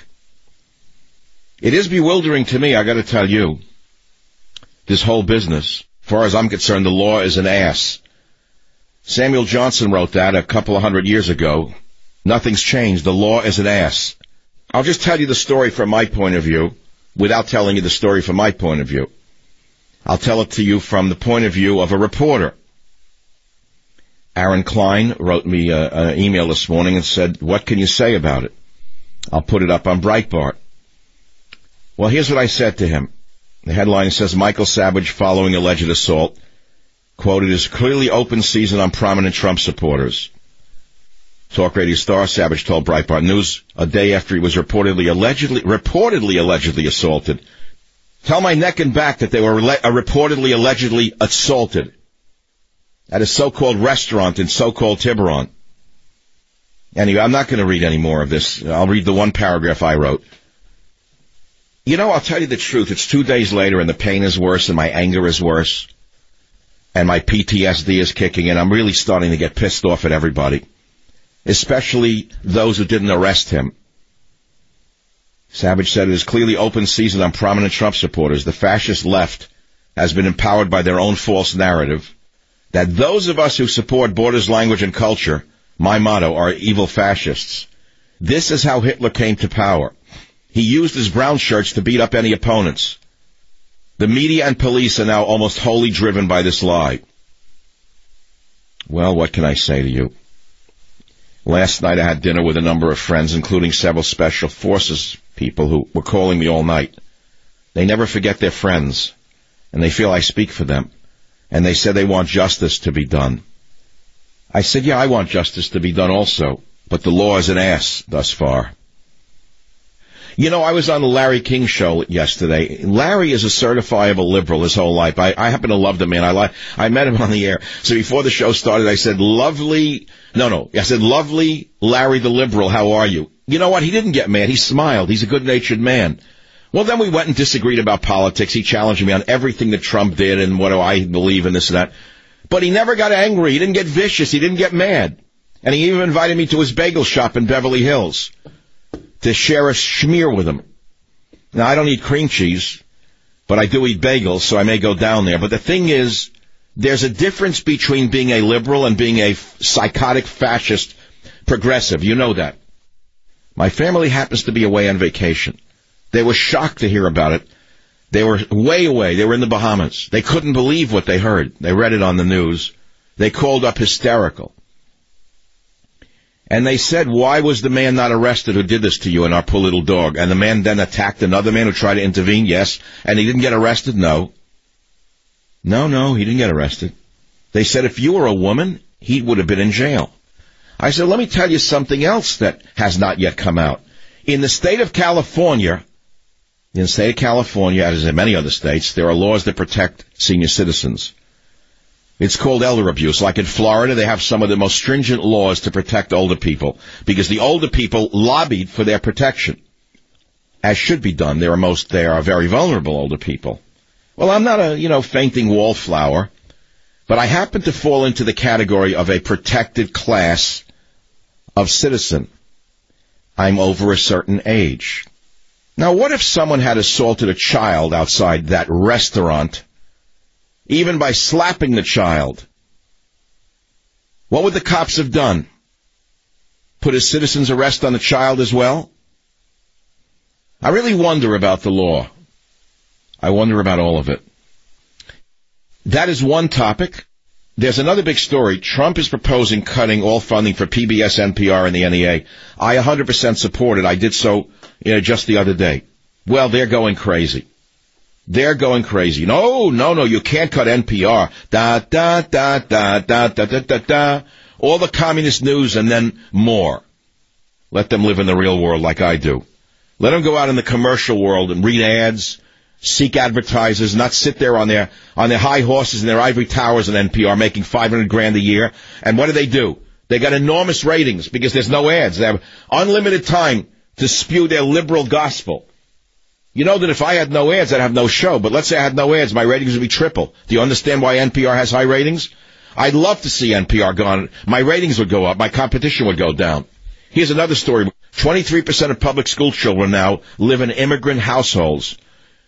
It is bewildering to me, I got to tell you, this whole business. As far as I'm concerned, the law is an ass. Samuel Johnson wrote that a couple of 100 years ago. Nothing's changed. The law is an ass. I'll just tell you the story from my point of view without telling you the story from my point of view. I'll tell it to you from the point of view of a reporter. Aaron Klein wrote me an email this morning and said, what can you say about it? I'll put it up on Breitbart. Well, here's what I said to him. The headline says, Michael Savage following alleged assault. Quote, it is clearly open season on prominent Trump supporters. Talk radio star Savage told Breitbart News a day after he was reportedly allegedly assaulted. Tell my neck and back that they were reportedly allegedly assaulted at a so-called restaurant in so-called Tiburon. Anyway, I'm not going to read any more of this. I'll read the one paragraph I wrote. You know, I'll tell you the truth. It's 2 days later and the pain is worse and my anger is worse. And my PTSD is kicking in. I'm really starting to get pissed off at everybody, especially those who didn't arrest him. Savage said it is clearly open season on prominent Trump supporters. The fascist left has been empowered by their own false narrative that those of us who support borders, language, and culture, my motto, are evil fascists. This is how Hitler came to power. He used his brown shirts to beat up any opponents. The media and police are now almost wholly driven by this lie. Well, what can I say to you? Last night I had dinner with a number of friends, including several special forces people who were calling me all night. They never forget their friends, and they feel I speak for them. And they said they want justice to be done. I said, yeah, I want justice to be done also, but the law is an ass thus far. You know, I was on the Larry King show yesterday. Larry is a certifiable liberal his whole life. I happen to love the man. I met him on the air. So before the show started, I said, lovely Larry the liberal, how are you? You know what? He didn't get mad. He smiled. He's a good-natured man. Well, then we went and disagreed about politics. He challenged me on everything that Trump did and what do I believe in this and that. But he never got angry. He didn't get vicious. He didn't get mad. And he even invited me to his bagel shop in Beverly Hills to share a schmear with him. Now, I don't eat cream cheese, but I do eat bagels, so I may go down there. But the thing is, there's a difference between being a liberal and being a psychotic fascist progressive. You know that. My family happens to be away on vacation. They were shocked to hear about it. They were way away. They were in the Bahamas. They couldn't believe what they heard. They read it on the news. They called up hysterical. And they said, why was the man not arrested who did this to you and our poor little dog? And the man then attacked another man who tried to intervene, yes. And he didn't get arrested? No. No, he didn't get arrested. They said if you were a woman, he would have been in jail. I said, let me tell you something else that has not yet come out. In the state of California, as in many other states, there are laws that protect senior citizens. It's called elder abuse. Like in Florida, they have some of the most stringent laws to protect older people because the older people lobbied for their protection, as should be done. They are very vulnerable older people. Well, I'm not a, fainting wallflower, but I happen to fall into the category of a protected class of citizen. I'm over a certain age. Now, what if someone had assaulted a child outside that restaurant, even by slapping the child? What would the cops have done? Put a citizen's arrest on the child as well? I really wonder about the law. I wonder about all of it. That is one topic. There's another big story. Trump is proposing cutting all funding for PBS, NPR, and the NEA. I 100% support it. I did so just the other day. Well, they're going crazy. They're going crazy. No, you can't cut NPR. All the communist news and then more. Let them live in the real world like I do. Let them go out in the commercial world and read ads, seek advertisers, not sit there on their high horses in their ivory towers in NPR making $500,000 a year. And what do? They got enormous ratings because there's no ads. They have unlimited time to spew their liberal gospel. You know that if I had no ads, I'd have no show. But let's say I had no ads, my ratings would be triple. Do you understand why NPR has high ratings? I'd love to see NPR gone. My ratings would go up. My competition would go down. Here's another story. 23% of public school children now live in immigrant households.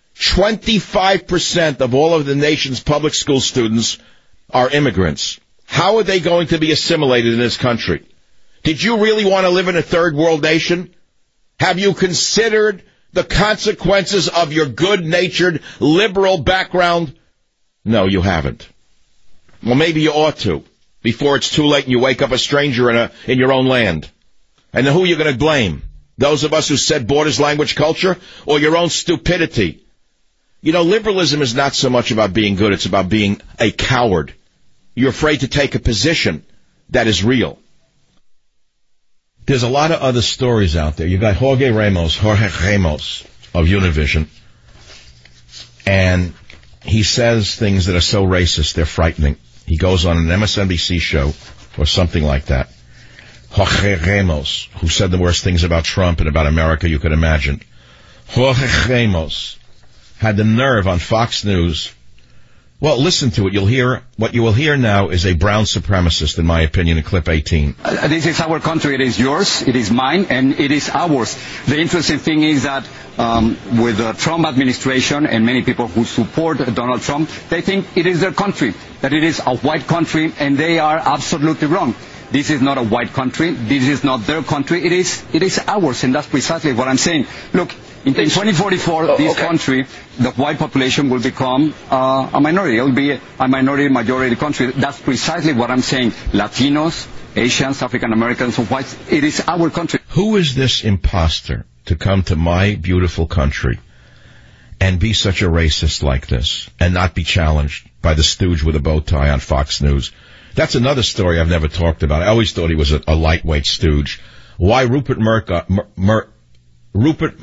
25% of all of the nation's public school students are immigrants. How are they going to be assimilated in this country? Did you really want to live in a third world nation? Have you considered the consequences of your good-natured liberal background? No, you haven't. Well, maybe you ought to, before it's too late and you wake up a stranger in your own land. And then who are you going to blame? Those of us who said borders, language, culture, or your own stupidity? Liberalism is not so much about being good, it's about being a coward. You're afraid to take a position that is real. There's a lot of other stories out there. You got Jorge Ramos of Univision, and he says things that are so racist, they're frightening. He goes on an MSNBC show or something like that. Jorge Ramos, who said the worst things about Trump and about America you could imagine. Jorge Ramos had the nerve on Fox News. Well, listen to it. What you will hear now is a brown supremacist, in my opinion, in clip 18. This is our country. It is yours, it is mine, and it is ours. The interesting thing is that with the Trump administration and many people who support Donald Trump, they think it is their country, that it is a white country, and they are absolutely wrong. This is not a white country. This is not their country. It is ours, and that's precisely what I'm saying. Look, in 2044, this country, the white population will become a minority. It will be a minority-majority country. That's precisely what I'm saying. Latinos, Asians, African Americans, whites, it is our country. Who is this imposter to come to my beautiful country and be such a racist like this and not be challenged by the stooge with a bow tie on Fox News? That's another story I've never talked about. I always thought he was a lightweight stooge. Why Rupert Murdoch, why Rupert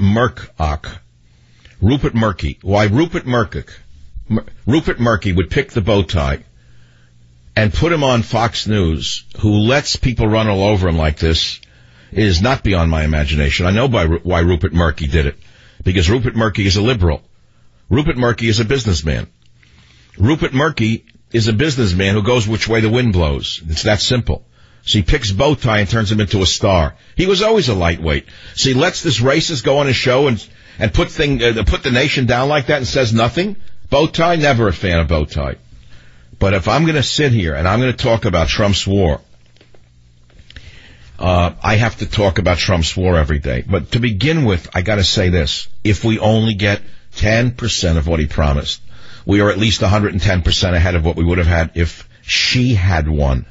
Murdoch would pick the bow tie and put him on Fox News, who lets people run all over him like this, is not beyond my imagination. I know why Rupert Murdoch did it, because Rupert Murdoch is a liberal. Rupert Murdoch is a businessman. Rupert Murdoch is a businessman who goes which way the wind blows. It's that simple. So he picks bow tie and turns him into a star. He was always a lightweight. So he lets this racist go on his show and put the nation down like that and says nothing. Bow tie, never a fan of bow tie. But if I'm going to sit here and I'm going to talk about Trump's war, I have to talk about Trump's war every day. But to begin with, I got to say this. If we only get 10% of what he promised, we are at least 110% ahead of what we would have had if she had won.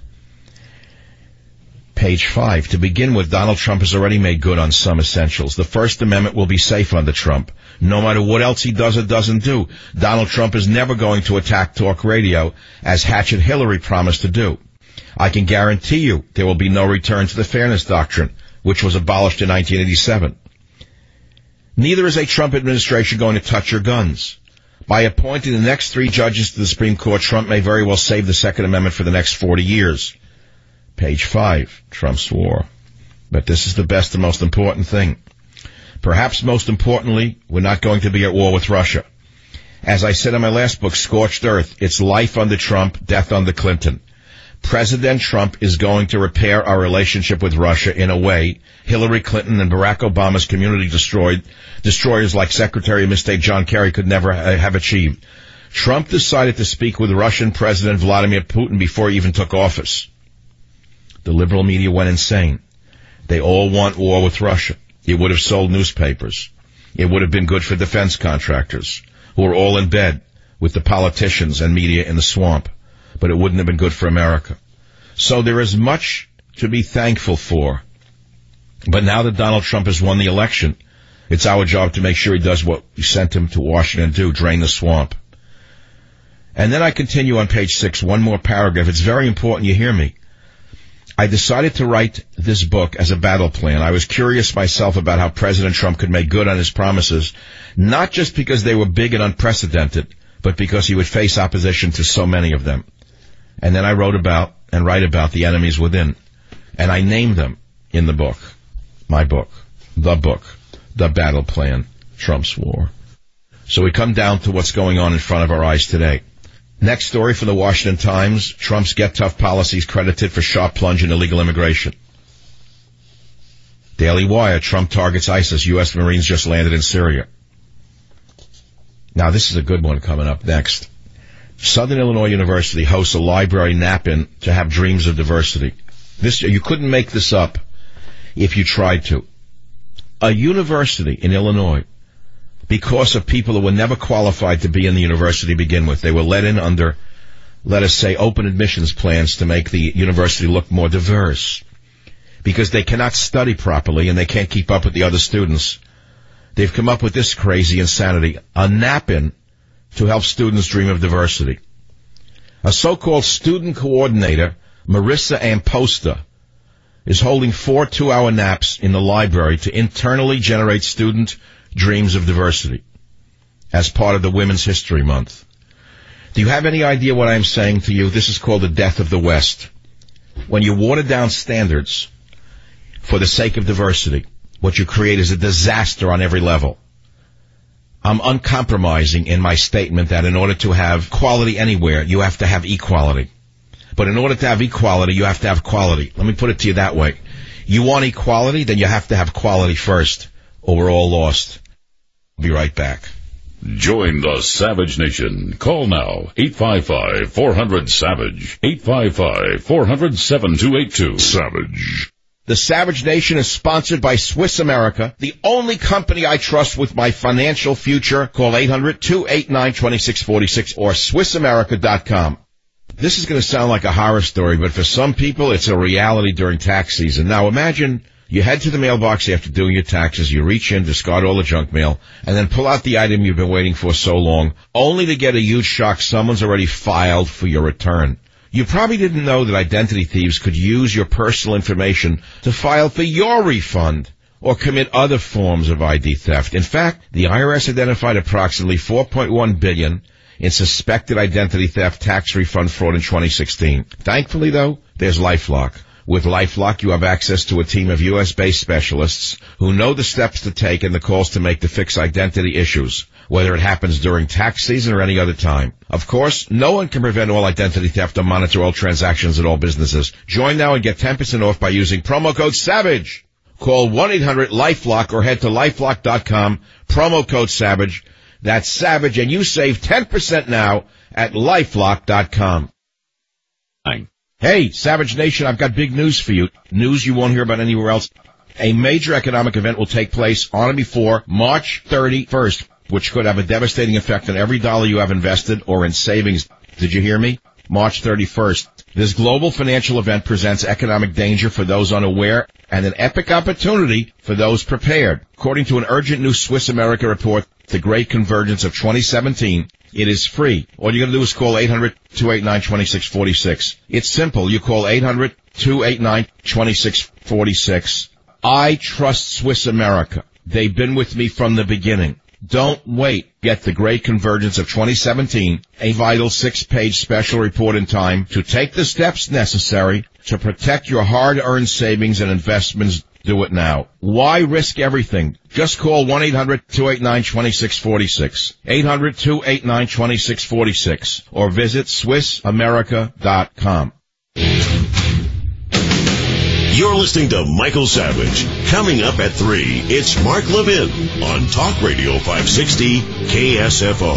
Page 5. To begin with, Donald Trump has already made good on some essentials. The First Amendment will be safe under Trump, no matter what else he does or doesn't do. Donald Trump is never going to attack talk radio, as Hatchet Hillary promised to do. I can guarantee you there will be no return to the Fairness Doctrine, which was abolished in 1987. Neither is a Trump administration going to touch your guns. By appointing the next 3 judges to the Supreme Court, Trump may very well save the Second Amendment for the next 40 years. Page 5, Trump's war. But this is the best and most important thing. Perhaps most importantly, we're not going to be at war with Russia. As I said in my last book, Scorched Earth, it's life under Trump, death under Clinton. President Trump is going to repair our relationship with Russia in a way Hillary Clinton and Barack Obama's community destroyers like Secretary of State John Kerry could never have achieved. Trump decided to speak with Russian President Vladimir Putin before he even took office. The liberal media went insane. They all want war with Russia. It would have sold newspapers. It would have been good for defense contractors, who are all in bed with the politicians and media in the swamp. But it wouldn't have been good for America. So there is much to be thankful for. But now that Donald Trump has won the election, it's our job to make sure he does what we sent him to Washington to do, drain the swamp. And then I continue on page 6, one more paragraph. It's very important you hear me. I decided to write this book as a battle plan. I was curious myself about how President Trump could make good on his promises, not just because they were big and unprecedented, but because he would face opposition to so many of them. And then I write about the enemies within. And I named them in the book. My book. The Battle Plan. Trump's War. So we come down to what's going on in front of our eyes today. Next story from the Washington Times. Trump's Get Tough policies credited for sharp plunge in illegal immigration. Daily Wire. Trump targets ISIS. U.S. Marines just landed in Syria. Now this is a good one coming up next. Southern Illinois University hosts a library nap-in to have dreams of diversity. You couldn't make this up if you tried to. A university in Illinois, because of people who were never qualified to be in the university to begin with, they were let in under, let us say, open admissions plans to make the university look more diverse. Because they cannot study properly and they can't keep up with the other students. They've come up with this crazy insanity, a nap-in to help students dream of diversity. A so-called student coordinator, Marissa Amposta, is holding 4 two-hour naps in the library to internally generate student dreams of diversity as part of the Women's History Month. Do you have any idea what I'm saying to you? This is called the death of the West. When you water down standards for the sake of diversity, what you create is a disaster on every level. I'm uncompromising in my statement that in order to have quality anywhere, you have to have equality. But in order to have equality, you have to have quality. Let me put it to you that way. You want equality, then you have to have quality first, or we're all lost. I'll be right back. Join the Savage Nation. Call now, 855-400-SAVAGE, 855-400-7282. Savage. The Savage Nation is sponsored by Swiss America, the only company I trust with my financial future. Call 800-289-2646 or SwissAmerica.com. This is going to sound like a horror story, but for some people, it's a reality during tax season. Now imagine you head to the mailbox after doing your taxes, you reach in, discard all the junk mail, and then pull out the item you've been waiting for so long, only to get a huge shock. Someone's already filed for your return. You probably didn't know that identity thieves could use your personal information to file for your refund or commit other forms of ID theft. In fact, the IRS identified approximately $4.1 billion in suspected identity theft tax refund fraud in 2016. Thankfully, though, there's LifeLock. With LifeLock, you have access to a team of U.S.-based specialists who know the steps to take and the calls to make to fix identity issues, whether it happens during tax season or any other time. Of course, no one can prevent all identity theft or monitor all transactions at all businesses. Join now and get 10% off by using promo code SAVAGE. Call 1-800-LifeLock or head to lifelock.com, promo code SAVAGE. That's SAVAGE, and you save 10% now at lifelock.com. Hey, Savage Nation, I've got big news for you. News you won't hear about anywhere else. A major economic event will take place on and before March 31st, which could have a devastating effect on every dollar you have invested or in savings. Did you hear me? March 31st. This global financial event presents economic danger for those unaware and an epic opportunity for those prepared. According to an urgent new Swiss America report, The Great Convergence of 2017, it is free. All you got to do is call 800-289-2646. It's simple. You call 800-289-2646. I trust Swiss America. They've been with me from the beginning. Don't wait. Get The Great Convergence of 2017, a vital 6-page special report in time to take the steps necessary to protect your hard-earned savings and investments. Do it now. Why risk everything? Just call 1-800-289-2646, 800-289-2646, or visit SwissAmerica.com. You're listening to Michael Savage. Coming up at 3, it's Mark Levin on Talk Radio 560 KSFO.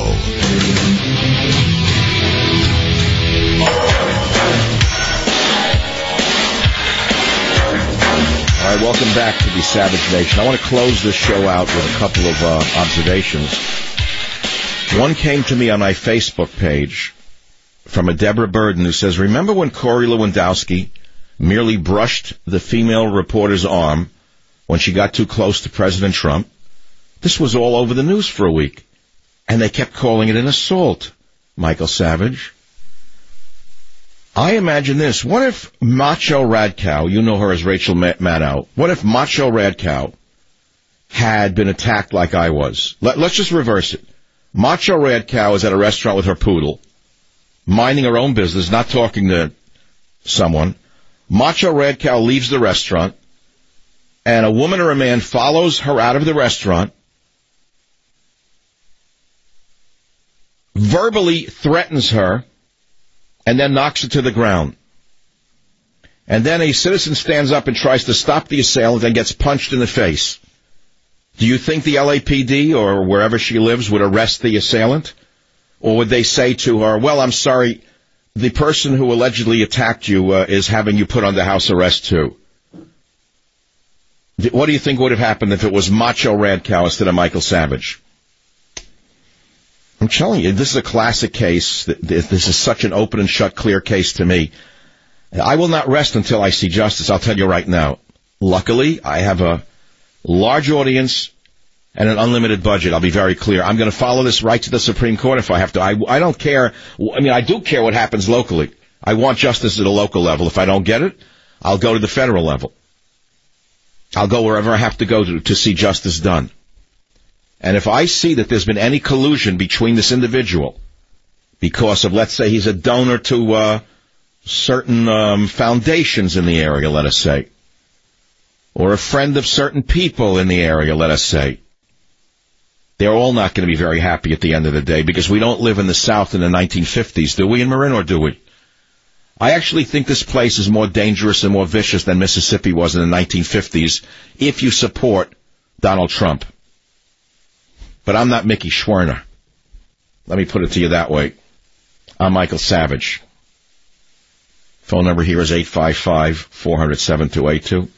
All right, welcome back to the Savage Nation. I want to close this show out with a couple of observations. One came to me on my Facebook page from a Deborah Burden who says, remember when Corey Lewandowski merely brushed the female reporter's arm when she got too close to President Trump? This was all over the news for a week, and they kept calling it an assault, Michael Savage. I imagine this. What if Macho Radcow, you know her as Rachel Maddow, what if Macho Radcow had been attacked like I was? Let's just reverse it. Macho Radcow is at a restaurant with her poodle, minding her own business, not talking to someone. Macho Radcow leaves the restaurant, and a woman or a man follows her out of the restaurant, verbally threatens her, and then knocks her to the ground. And then a citizen stands up and tries to stop the assailant and gets punched in the face. Do you think the LAPD or wherever she lives would arrest the assailant? Or would they say to her, well, I'm sorry, the person who allegedly attacked you is having you put under house arrest too? What do you think would have happened if it was Macho Radcow instead of Michael Savage? I'm telling you, this is a classic case. This is such an open and shut, clear case to me. I will not rest until I see justice, I'll tell you right now. Luckily, I have a large audience and an unlimited budget. I'll be very clear. I'm going to follow this right to the Supreme Court if I have to. I don't care. I mean, I do care what happens locally. I want justice at a local level. If I don't get it, I'll go to the federal level. I'll go wherever I have to go to see justice done. And if I see that there's been any collusion between this individual because of, let's say, he's a donor to certain foundations in the area, let us say, or a friend of certain people in the area, let us say, they're all not going to be very happy at the end of the day because we don't live in the South in the 1950s, do we, in Marin, or do we? I actually think this place is more dangerous and more vicious than Mississippi was in the 1950s if you support Donald Trump. But I'm not Mickey Schwerner. Let me put it to you that way. I'm Michael Savage. Phone number here is 855-400-7282.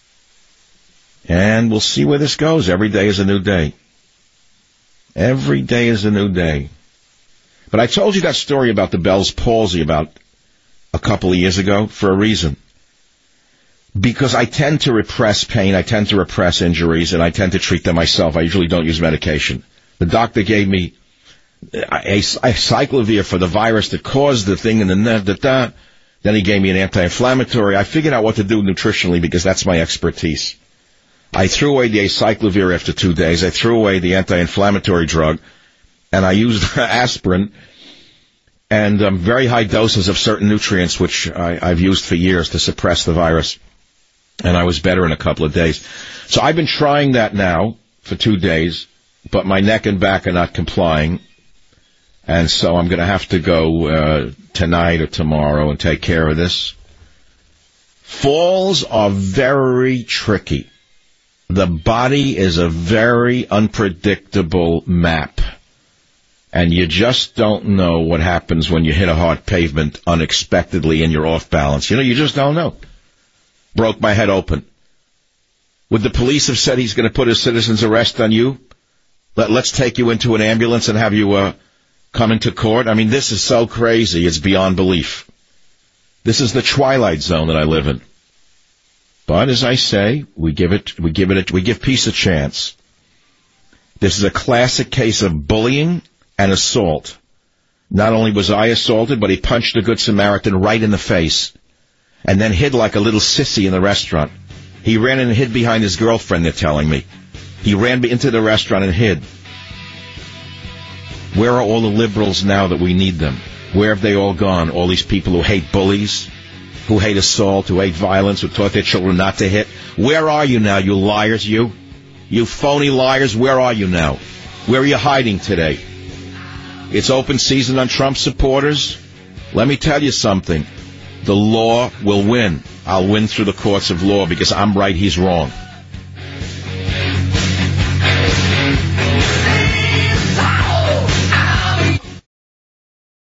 And we'll see where this goes. Every day is a new day. Every day is a new day. But I told you that story about the Bell's palsy about a couple of years ago for a reason. Because I tend to repress pain, I tend to repress injuries, and I tend to treat them myself. I usually don't use medication. The doctor gave me a cyclovir for the virus that caused the thing, and Then he gave me an anti-inflammatory. I figured out what to do nutritionally because that's my expertise. I threw away the acyclovir after 2 days. I threw away the anti-inflammatory drug, and I used aspirin and very high doses of certain nutrients, which I've used for years to suppress the virus. And I was better in a couple of days. So I've been trying that now for 2 days, but my neck and back are not complying. And so I'm going to have to go tonight or tomorrow and take care of this. Falls are very tricky. The body is a very unpredictable map. And you just don't know what happens when you hit a hard pavement unexpectedly and you're off balance. You just don't know. Broke my head open. Would the police have said he's going to put a citizen's arrest on you? Let's take you into an ambulance and have you come into court? I mean, this is so crazy, it's beyond belief. This is the twilight zone that I live in. But as I say, we give peace a chance. This is a classic case of bullying and assault. Not only was I assaulted, but he punched a Good Samaritan right in the face and then hid like a little sissy in the restaurant. He ran and hid behind his girlfriend, they're telling me. He ran into the restaurant and hid. Where are all the liberals now that we need them? Where have they all gone? All these people who hate bullies, who hate assault, who hate violence, who taught their children not to hit. Where are you now, you liars, you? You phony liars, where are you now? Where are you hiding today? It's open season on Trump supporters. Let me tell you something. The law will win. I'll win through the courts of law because I'm right, he's wrong.